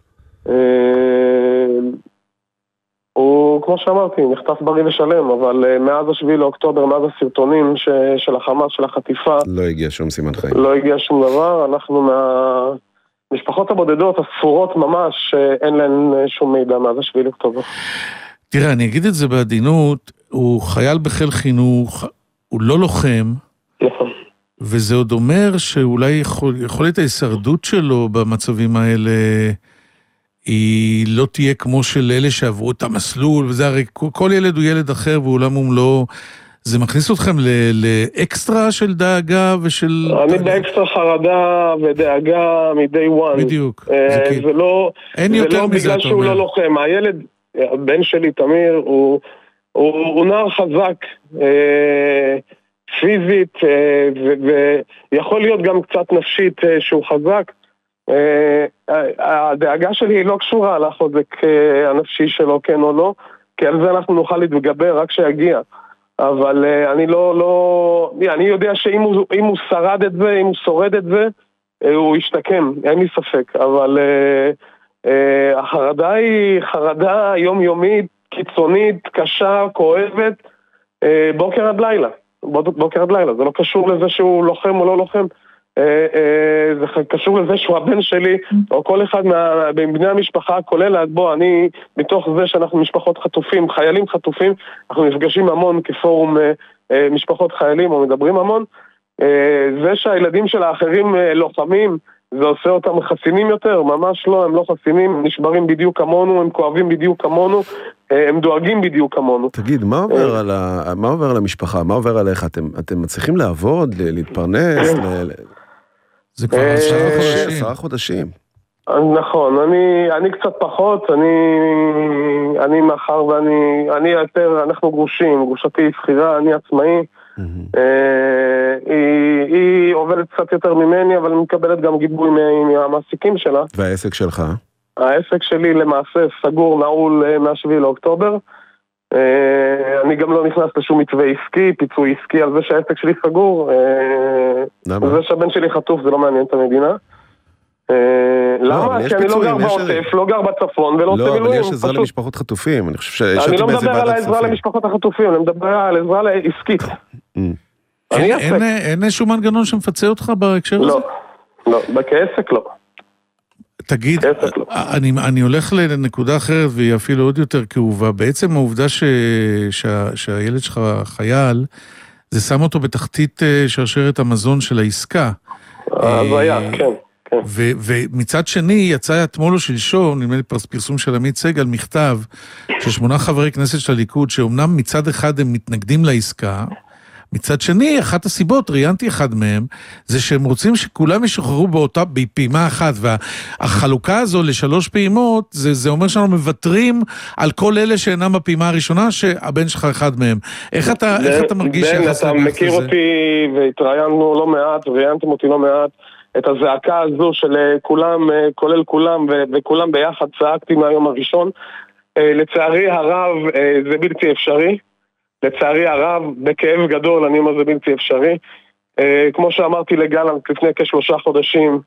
הוא, כמו שאמרתי, נחטף בריא ושלם, אבל מאז השביעי לאוקטובר, מאז הסרטונים ש... של החמאס, של החטיפה, לא הגיע שום סימן חיים. לא הגיע שום דבר, אנחנו מה... משפחות הבודדות, הספורות ממש, אין להן שום מידע מאז השביעי לאוקטובר. תראה, אני אגיד את זה בעדינות, הוא חייל בחיל חינוך, הוא לא לוחם, נכון. וזה עוד אומר שאולי יכול, יכולת ההישרדות שלו במצבים האלה, היא לא תהיה כמו של אלה שעברו את המסלול, וזה הרי כל ילד הוא ילד אחר, ועולם ומלואו, זה מכניס אתכם לאקסטרה של דאגה ושל... אני באקסטרה חרדה ודאגה מ-day one. בדיוק. זה כאילו... אין יותר מזה, אתה אומר. זה לא בגלל שהוא לא לוחם. הילד, הבן שלי, תמיר, הוא נער חזק, פיזית, ויכול להיות גם קצת נפשית שהוא חזק. הדאגה שלי היא לא קשורה לחוזק הנפשי שלו, כן או לא, כי על זה אנחנו נוכל להתגבר רק שיגיע. אבל uh, אני לא, לא, אני יודע שאם הוא, אם הוא שרד את זה, אם הוא שורד את זה, uh, הוא ישתקם, אין לי ספק. אבל uh, uh, החרדה היא חרדה יומיומית, קיצונית, קשה, כואבת, uh, בוקר עד לילה. בוקר עד לילה, זה לא קשור לזה שהוא לוחם או לא לוחם, זה קשור לזה שהוא הבן שלי, או כל אחד מבני המשפחה, כולל בוא, אני, מתוך זה שאנחנו משפחות חטופים, חיילים חטופים, אנחנו נפגשים המון כפורום משפחות חיילים, או מדברים המון, זה שהילדים של האחרים לוחמים, זה עושה אותם חסינים יותר, ממש לא, הם לא חסינים, הם נשברים בדיוק כמונו, הם כואבים בדיוק כמונו, הם דואגים בדיוק כמונו. תגיד, מה עובר על, ה... מה עובר על המשפחה? מה עובר עליך? אתם, אתם מצליחים לעבוד, להתפרנס? ל... זה כבר עשרה חודשים. עשרה חודשים. נכון, אני, אני קצת פחות, אני, אני מאחר ואני, אני יותר, אנחנו גרושים, גרושתי שכירה, אני עצמאי, היא, היא עובדת קצת יותר ממני, אבל מקבלת גם גיבוי מהמעסיקים שלה. והעסק שלך? העסק שלי למעשה סגור, נעול מהשביעי לאוקטובר. אני גם לא נכנס לשום מתווה עסקי, פיצוי עסקי על זה שהעסק שלי סגור. למה? זה שהבן שלי חטוף, זה לא מעניין את המדינה. למה? כי אני לא גר בעוטף, לא גר בצפון ולא עושה מילואים. לא, אבל יש עזרה למשפחות חטופים. אני לא מדבר על העזרה למשפחות החטופים, אני מדבר על עזרה לעסקית. אין שום מנגנון שמפצה אותך בהקשר הזה? לא, לא, בכעסק לא. תגיד, אני, אני הולך לנקודה אחרת והיא אפילו עוד יותר כאובה. בעצם העובדה ש, שה, שהילד שלך חייל, זה שם אותו בתחתית שרשרת המזון של העסקה. אז היה, כן. כן. ו, ומצד שני יצא אתמול או שלשום, נדמה לי פרסום של עמית סגל, מכתב של שמונה חברי כנסת של הליכוד, שאומנם מצד אחד הם מתנגדים לעסקה, מצד שני, אחת הסיבות, ראיינתי אחד מהם, זה שהם רוצים שכולם ישוחררו באותה, בפעימה אחת, והחלוקה הזו לשלוש פעימות, זה, זה אומר שאנחנו מוותרים על כל אלה שאינם בפעימה הראשונה, שהבן שלך אחד מהם. איך אתה, איך אתה מרגיש יחס למערכת הזה? בן, אתה מכיר אותי, והתראיינו לא מעט, וראיינתם אותי לא מעט, את הזעקה הזו של כולם, כולל כולם, וכולם ביחד צעקתי מהיום הראשון. לצערי הרב, זה בלתי אפשרי. לצערי הרב, בכאב גדול, אני אומר זה בלתי אפשרי. כמו שאמרתי לגלנט לפני כשלושה חודשים,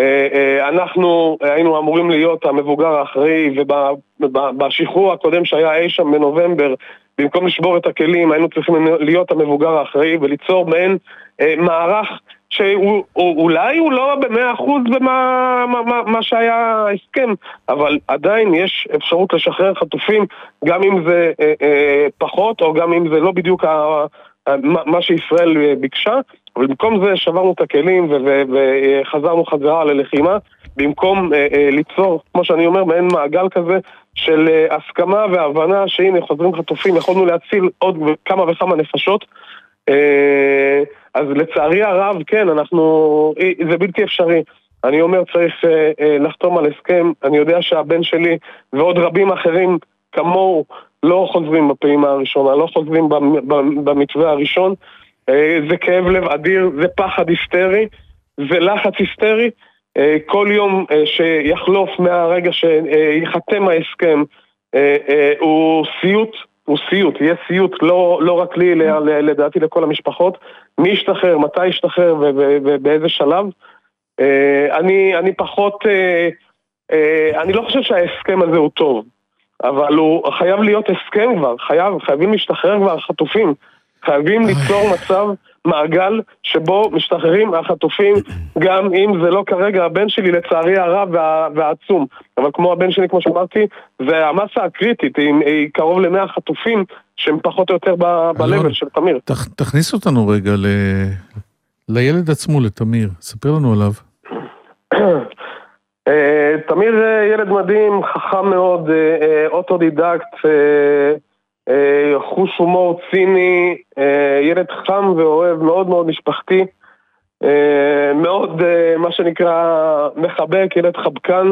אנחנו היינו אמורים להיות המבוגר האחראי, ובשחרור הקודם שהיה אי שם בנובמבר, במקום לשבור את הכלים, היינו צריכים להיות המבוגר האחראי, וליצור מעין מערך שאולי הוא לא במאה אחוז במה מה, מה, מה שהיה הסכם, אבל עדיין יש אפשרות לשחרר חטופים, גם אם זה אה, אה, פחות, או גם אם זה לא בדיוק ה, מה, מה שישראל ביקשה, אבל במקום זה שברנו את הכלים וחזרנו חזרה ללחימה, במקום אה, אה, ליצור, כמו שאני אומר, מעין מעגל כזה של אה, הסכמה והבנה שהנה חוזרים חטופים, יכולנו להציל עוד כמה וכמה נפשות, אה, אז לצערי הרב, כן, אנחנו, זה בלתי אפשרי. אני אומר, צריך אה, אה, לחתום על הסכם. אני יודע שהבן שלי ועוד רבים אחרים כמוהו לא חוזרים בפעימה הראשונה, לא חוזרים במתווה הראשון. אה, זה כאב לב אדיר, זה פחד היסטרי, זה לחץ היסטרי. אה, כל יום אה, שיחלוף מהרגע שיחתם ההסכם אה, אה, הוא סיוט, הוא סיוט, יהיה סיוט, לא, לא רק לי, לדעתי לכל המשפחות, מי ישתחרר, מתי ישתחרר ובאיזה שלב. אני, אני פחות, אני לא חושב שההסכם הזה הוא טוב, אבל הוא חייב להיות הסכם כבר, חייב, חייבים להשתחרר כבר החטופים, חייבים ליצור מצב, מעגל שבו משתחררים החטופים, גם אם זה לא כרגע הבן שלי לצערי הרב וה, והעצום, אבל כמו הבן שלי, כמו שאמרתי, זה המסה הקריטית, היא, היא קרוב למאה חטופים שהם פחות או יותר בלבל של תמיר. תכ, תכניס אותנו רגע ל... לילד עצמו, לתמיר, ספר לנו עליו. תמיר ילד מדהים, חכם מאוד, אוטודידקט, חוש הומור ציני, ילד חם ואוהב, מאוד מאוד משפחתי, מאוד מה שנקרא מחבק, ילד חבקן.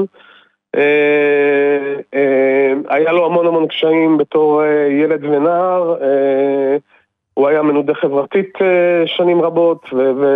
היה לו המון המון קשיים בתור ילד ונער, הוא היה מנודה חברתית שנים רבות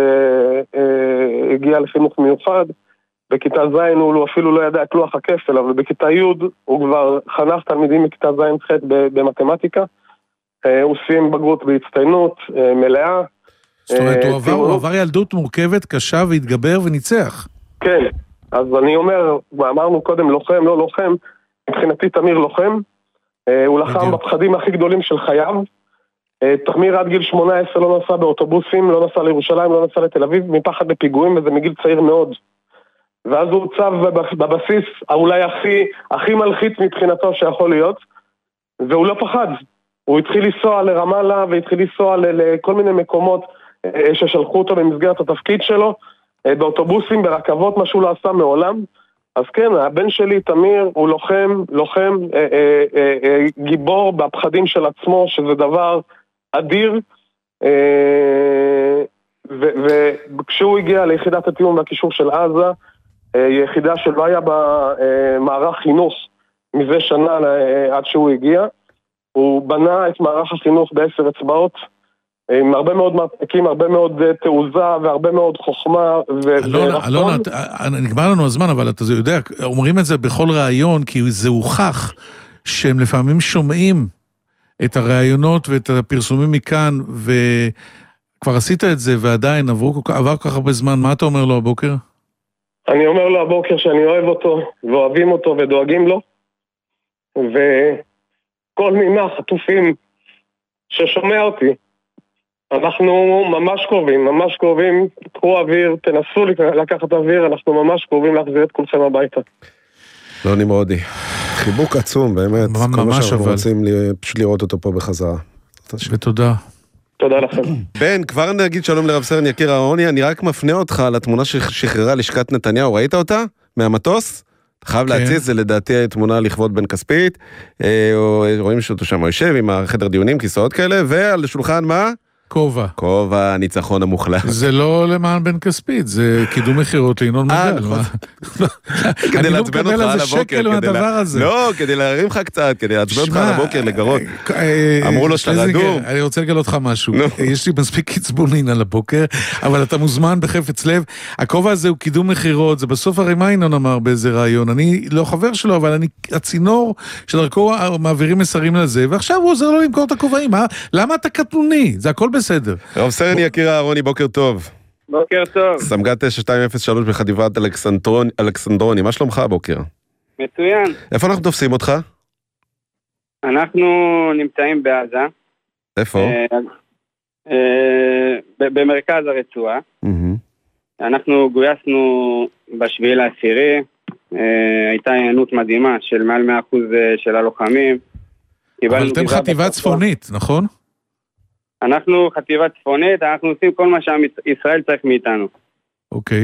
והגיע לחינוך מיוחד. בכיתה ז' הוא אפילו לא ידע את לוח הכפל, אבל בכיתה י' הוא כבר חנך תלמידים מכיתה ז' ח' במתמטיקה. הוא סיים בגרות בהצטיינות מלאה. זאת אומרת, הוא עבר, הוא עבר ילדות מורכבת, קשה והתגבר וניצח. כן, אז אני אומר, אמרנו קודם לוחם, לא לוחם, מבחינתי תמיר לוחם. הוא לחם בפחדים הכי גדולים של חייו. תמיר עד גיל שמונה עשרה לא נסע באוטובוסים, לא נסע לירושלים, לא נסע לתל אביב, מפחד לפיגועים, וזה מגיל צעיר מאוד. ואז הוא הוצב בבסיס, אולי הכי, הכי מלחיץ מבחינתו שיכול להיות, והוא לא פחד. הוא התחיל לנסוע לרמאללה, והתחיל לנסוע לכל מיני מקומות ששלחו אותו במסגרת התפקיד שלו, באוטובוסים, ברכבות, משהו לא עשה מעולם. אז כן, הבן שלי, תמיר, הוא לוחם, לוחם, אה, אה, אה, אה, גיבור בפחדים של עצמו, שזה דבר אדיר, אה, וכשהוא הגיע ליחידת התיאום והקישור של עזה, אה, יחידה שלא היה במערך חינוך מזה שנה אה, עד שהוא הגיע, הוא בנה את מערך החינוך בעשר אצבעות, עם הרבה מאוד מרפקים, הרבה מאוד תעוזה והרבה מאוד חוכמה אלון, אלון, נגמר לנו הזמן, אבל אתה יודע, אומרים את זה בכל ראיון, כי זה הוכח שהם לפעמים שומעים את הראיונות ואת הפרסומים מכאן, וכבר עשית את זה ועדיין עברו, עבר כל כך הרבה זמן, מה אתה אומר לו הבוקר? אני אומר לו הבוקר שאני אוהב אותו, ואוהבים אותו ודואגים לו, וכל מיני חטופים ששומע אותי, אנחנו ממש קרובים, ממש קרובים, קחו אוויר, תנסו לקחת אוויר, אנחנו ממש קרובים להחזיר את כולכם הביתה. לא נמרודי, חיבוק עצום, באמת, כל מה שאנחנו רוצים פשוט לראות אותו פה בחזרה. ותודה. תודה לכם. בן, כבר נגיד שלום לרב סרן יקיר אהרוני, אני רק מפנה אותך לתמונה ששחררה לשכת נתניהו, ראית אותה? מהמטוס? אתה חייב להציץ, זה לדעתי תמונה לכבוד בן כספית, רואים שאותו שם יושב עם החדר דיונים, כיסאות כאלה, ועל השולחן מה? כובע. כובע, הניצחון המוחלט. זה לא למען בן כספית, זה קידום מחירות לינון מגל. כדי לעצבן אותך על הבוקר. לא, כדי להרים לך קצת, כדי לעצבן אותך על הבוקר לגרות. אמרו לו שאתה רדום. אני רוצה לגלות לך משהו. יש לי מספיק קצבונין על הבוקר, אבל אתה מוזמן בחפץ לב. הכובע הזה הוא קידום מחירות, זה בסוף הרי מה ינון אמר באיזה רעיון. אני לא חבר שלו, אבל אני הצינור שדרכו מעבירים מסרים לזה, ועכשיו הוא עוזר לו למכור את הכובעים. למה אתה קטנוני? זה הכל בסדר. רב סרן יקיר אהרוני, בוקר טוב. בוקר טוב. סמג"ד תשע שתיים אפס שלוש בחטיבת אלכסנדרוני, מה שלומך הבוקר? מצוין. איפה אנחנו תופסים אותך? אנחנו נמצאים בעזה. איפה? במרכז הרצועה. אנחנו גויסנו בשביעי לעשירי, הייתה הענות מדהימה של מעל מאה אחוז של הלוחמים. אבל אתם חטיבה צפונית, נכון? אנחנו חטיבה צפונית, אנחנו עושים כל מה שישראל צריך מאיתנו. אוקיי.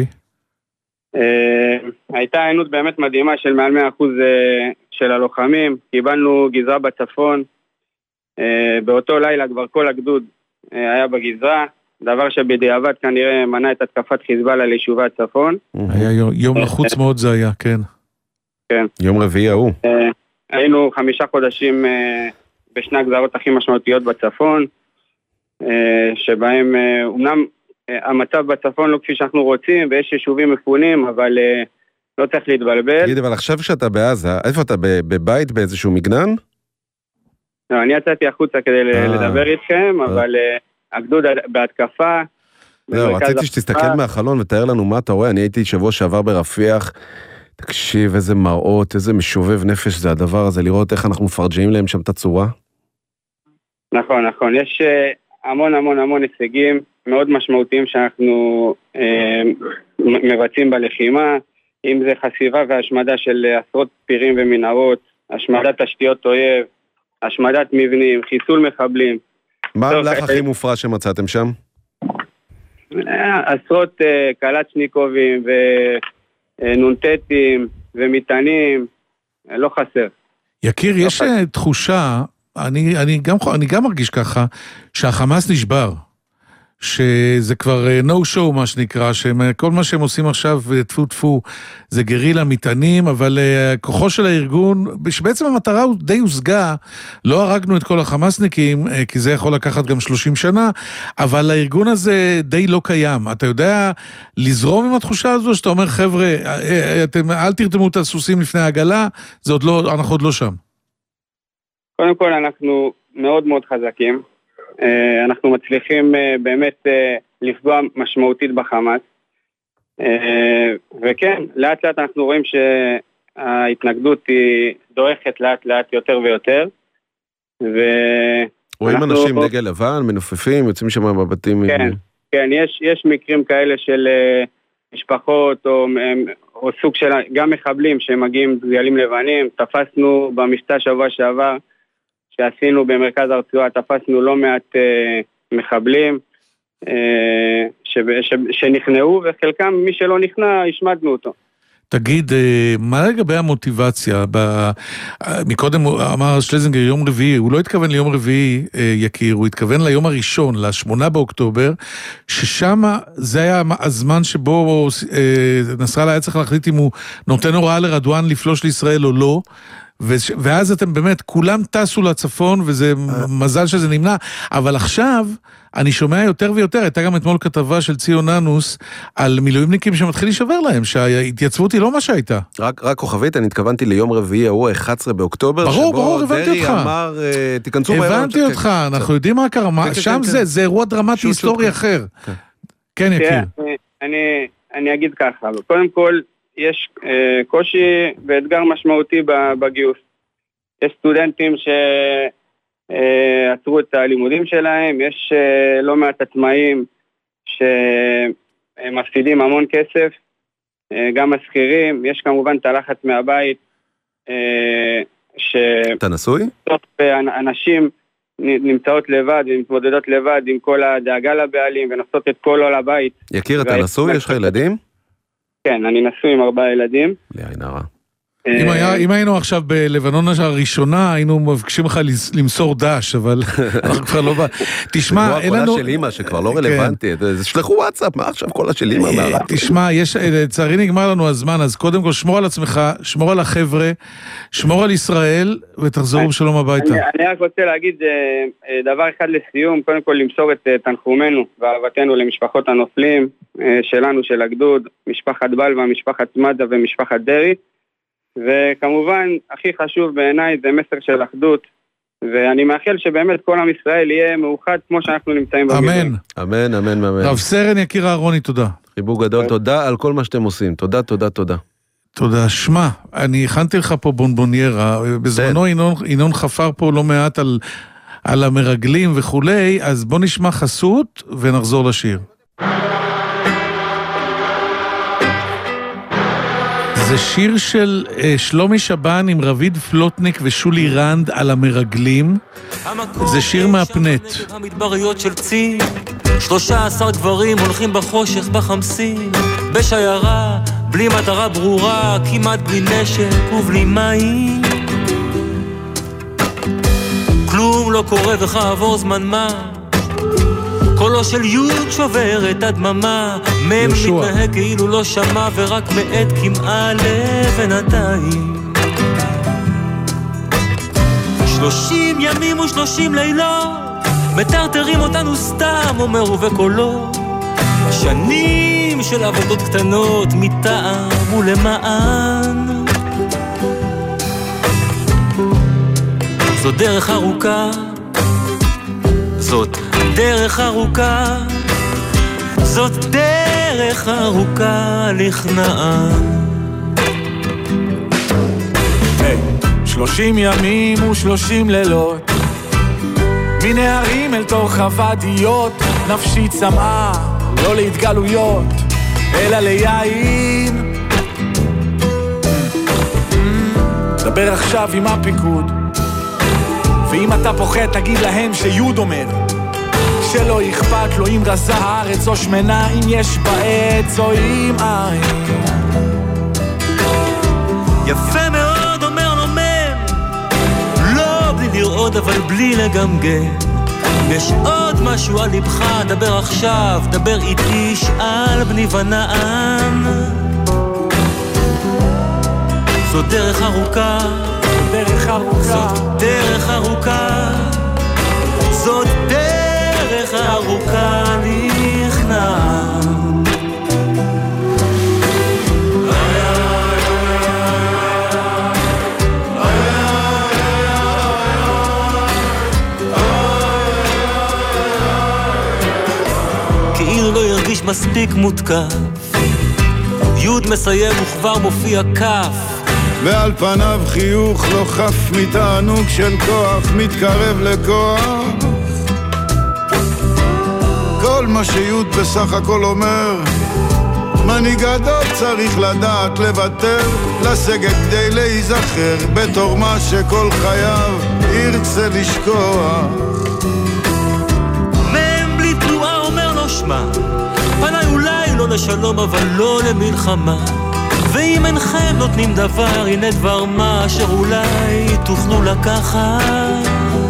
הייתה הענות באמת מדהימה של מעל מאה אחוז של הלוחמים, קיבלנו גזרה בצפון, באותו לילה כבר כל הגדוד היה בגזרה, דבר שבדיעבד כנראה מנע את התקפת חיזבאללה ליישובי הצפון. היה יום לחוץ מאוד זה היה, כן. כן. יום רביעי ההוא. היינו חמישה חודשים בשני הגזרות הכי משמעותיות בצפון, שבהם אומנם המצב בצפון לא כפי שאנחנו רוצים, ויש יישובים מפונים, אבל לא צריך להתבלבל. תגיד, אבל עכשיו שאתה בעזה, איפה אתה, בבית באיזשהו מגנן? לא, אני יצאתי החוצה כדי לדבר איתכם, אבל הגדוד בהתקפה. זהו, רציתי שתסתכל מהחלון ותאר לנו מה אתה רואה, אני הייתי שבוע שעבר ברפיח, תקשיב איזה מראות, איזה משובב נפש זה הדבר הזה, לראות איך אנחנו מפרג'עים להם שם את הצורה. נכון, נכון, יש המון המון המון הישגים מאוד משמעותיים שאנחנו אה, מבצעים בלחימה, אם זה חשיבה והשמדה של עשרות פירים ומנהרות, השמדת תשתיות אויב, השמדת מבנים, חיסול מחבלים. מה המלאך הכי מופרע שמצאתם שם? עשרות אה, קלצ'ניקובים ונונטטים ומטענים, אה, לא חסר. יקיר, יש חסר. תחושה, אני, אני, גם, אני גם מרגיש ככה, שהחמאס נשבר. שזה כבר no show מה שנקרא, שכל מה שהם עושים עכשיו תפו תפו זה גרילה מטענים, אבל uh, כוחו של הארגון, שבעצם המטרה הוא די הושגה, לא הרגנו את כל החמאסניקים, uh, כי זה יכול לקחת גם שלושים שנה, אבל הארגון הזה די לא קיים. אתה יודע לזרום עם התחושה הזו, שאתה אומר חבר'ה, אתם, אל תרתמו את הסוסים לפני העגלה, זה עוד לא, אנחנו עוד לא שם. קודם כל אנחנו מאוד מאוד חזקים, אנחנו מצליחים באמת לפגוע משמעותית בחמאס, וכן, לאט לאט אנחנו רואים שההתנגדות היא דועכת לאט לאט יותר ויותר, ו... רואים אנחנו... אנשים דגל לבן, מנופפים, יוצאים שם מהבתים. כן, כן, יש, יש מקרים כאלה של uh, משפחות או, או סוג של גם מחבלים שמגיעים דגלים לבנים. תפסנו במבצע שבוע שעבר שעשינו במרכז הרצועה, תפסנו לא מעט uh, מחבלים uh, ש, ש, שנכנעו, וחלקם מי שלא נכנע השמדנו אותו. תגיד, מה לגבי המוטיבציה? מקודם אמר שלזינגר יום רביעי, הוא לא התכוון ליום רביעי יקיר, הוא התכוון ליום הראשון, לשמונה באוקטובר, ששם זה היה הזמן שבו נסראללה היה צריך להחליט אם הוא נותן הוראה לרדואן לפלוש לישראל או לא, ואז אתם באמת, כולם טסו לצפון, וזה מזל שזה נמנע, אבל עכשיו אני שומע יותר ויותר, הייתה גם אתמול כתבה של ציון ננוס, על מילואימניקים שמתחיל להישבר להם, שההתייצבות היא לא מה שהייתה. רק, רק כוכבית, אני התכוונתי ליום רביעי, הוא ה-אחד עשרה באוקטובר, ברור, ברור, הבנתי אותך. דרי אמר, תיכנסו מהר. הבנתי אותך, אנחנו יודעים מה קרה, שם זה, זה אירוע דרמטי היסטורי אחר. כן, יקיר. אני אגיד ככה, קודם כל, יש אה, קושי ואתגר משמעותי בגיוס. יש סטודנטים שעצרו את הלימודים שלהם, יש אה, לא מעט עצמאים שמפסידים המון כסף, אה, גם משכירים, יש כמובן את הלחץ מהבית, אה, ש... אתה נשוי? אנשים נמצאות לבד ומתמודדות לבד עם כל הדאגה לבעלים ונוסעות את כל עול הבית. יקיר, אתה נשוי? יש לך ילדים? כן, אני נשוי עם ארבעה ילדים. לעין הרע. אם היינו עכשיו בלבנון הראשונה, היינו מבקשים לך למסור דש, אבל אנחנו כבר לא בא. תשמע, אין לנו... זה כמו הקולה של אמא שכבר לא רלוונטי. שלחו וואטסאפ, מה עכשיו קולה של אמא? תשמע, לצערי נגמר לנו הזמן, אז קודם כל שמור על עצמך, שמור על החבר'ה, שמור על ישראל, ותחזרו בשלום הביתה. אני רק רוצה להגיד דבר אחד לסיום, קודם כל למסור את תנחומנו ואהבתנו למשפחות הנופלים שלנו, של הגדוד, משפחת בלווה, משפחת מד"א ומשפחת דרי. וכמובן, הכי חשוב בעיניי זה מסר של אחדות, ואני מאחל שבאמת כל עם ישראל יהיה מאוחד כמו שאנחנו נמצאים במילואים. אמן. אמן, אמן, אמן. רב סרן יקיר אהרוני, תודה. חיבוק גדול, תודה על כל מה שאתם עושים. תודה, תודה, תודה. תודה. שמע, אני הכנתי לך פה בונבוניירה, בזמנו ינון, ינון חפר פה לא מעט על, על המרגלים וכולי, אז בוא נשמע חסות ונחזור לשיר. זה שיר של uh, שלומי שבן עם רביד פלוטניק ושולי רנד על המרגלים. זה שיר מהפנט. המדבריות של צי, שלושה עשר גברים הולכים בחושך בחמסין, בשיירה, בלי מטרה ברורה, כמעט בלי נשק ובלי מים. כלום לא קורה וכעבור זמן מה, קולו של יוד שובר את הדממה, מם מתנהג כאילו לא שמע ורק מעט כמעה לבינתיים. שלושים ימים ושלושים לילות מטרטרים אותנו סתם, אומר ובקולו, שנים של עבודות קטנות מטעם ולמען. זו דרך ארוכה, זאת דרך ארוכה, זאת דרך ארוכה לכנען. היי, שלושים ימים ושלושים לילות, מנהרים אל תוך הוואדיות, נפשי צמאה, לא להתגלויות, אלא ליין. דבר עכשיו עם הפיקוד, ואם אתה פוחד תגיד להם שיוד אומר שלא אכפת לו אם רזה הארץ או שמנה, אם יש בעץ או אם אין. יפה מאוד אומר נומר, לא בלי לראות אבל בלי לגמגם. יש עוד משהו על לבך, דבר עכשיו, דבר איתי, שאל בני ונען. זו דרך ארוכה, דרך ארוכה, זאת דרך ארוכה, זאת דרך ארוכה לכנען. כאילו לא ירגיש מספיק מותקף, יוד מסיים וכבר מופיע כף, ועל פניו חיוך לא חף מתענוג של כוח מתקרב לכוח. כל מה שיוד בסך הכל אומר, מנהיג גדול צריך לדעת לוותר, לסגת כדי להיזכר בתור מה שכל חייו ירצה לשכוח. מהם בלי תנועה אומר לו שמה, פניי אולי לא לשלום אבל לא למלחמה, ואם אינכם נותנים דבר, הנה דבר מה אשר אולי תוכלו לקחת.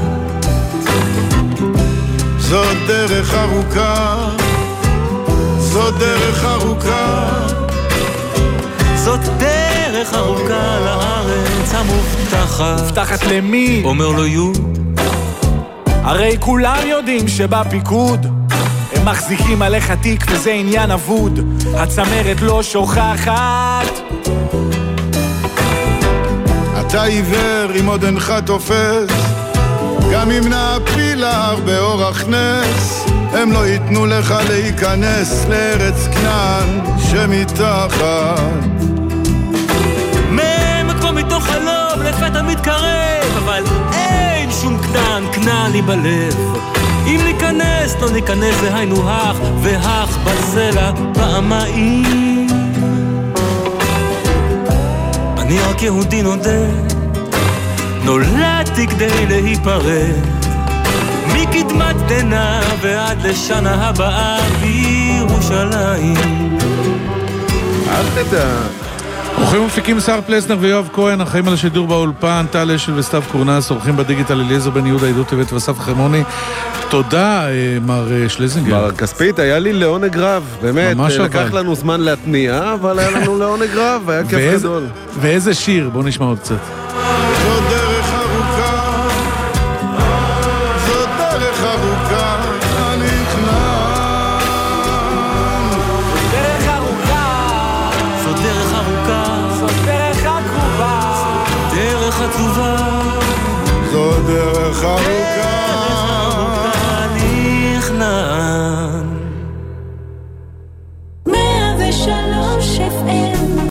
זאת דרך ארוכה, זאת דרך ארוכה, זאת דרך ארוכה לארץ המובטחת. מובטחת למי? אומר לו יו. הרי כולם יודעים שבפיקוד הם מחזיקים עליך תיק וזה עניין אבוד, הצמרת לא שוכחת. אתה עיוור אם עוד אינך תופס, גם אם נעפיל להר באורח נס, הם לא ייתנו לך להיכנס לארץ כנען שמתחת. מהם כמו מתוך חלום לפתע מתקרב, אבל אין שום כנען, כנען לי בלב. אם ניכנס לא ניכנס זה היינו הך, והך בסלע פעמיים. אני רק יהודי נודד, נולדתי כדי להיפרד, מקדמת דנה ועד לשנה הבאה בירושלים. אל תדע. אורחים ומפיקים שר פלסנר ויואב כהן, החיים על השידור באולפן, טל אשל וסתיו קורנס, אורחים בדיגיטל אליעזר בן יהודה, עידו טבת ואסף חרמוני. תודה, מר שלזינגר. מר כספית, היה לי לעונג רב, באמת, לקח אבל. לנו זמן להתניע, אבל היה לנו לעונג רב, היה כיף גדול. ואיזה שיר, בוא נשמע עוד קצת. זאת דרך ארוכה, זאת דרך ארוכה, הנכנע. דרך ארוכה, זאת דרך ארוכה, זאת דרך הקרובה, דרך עצובה.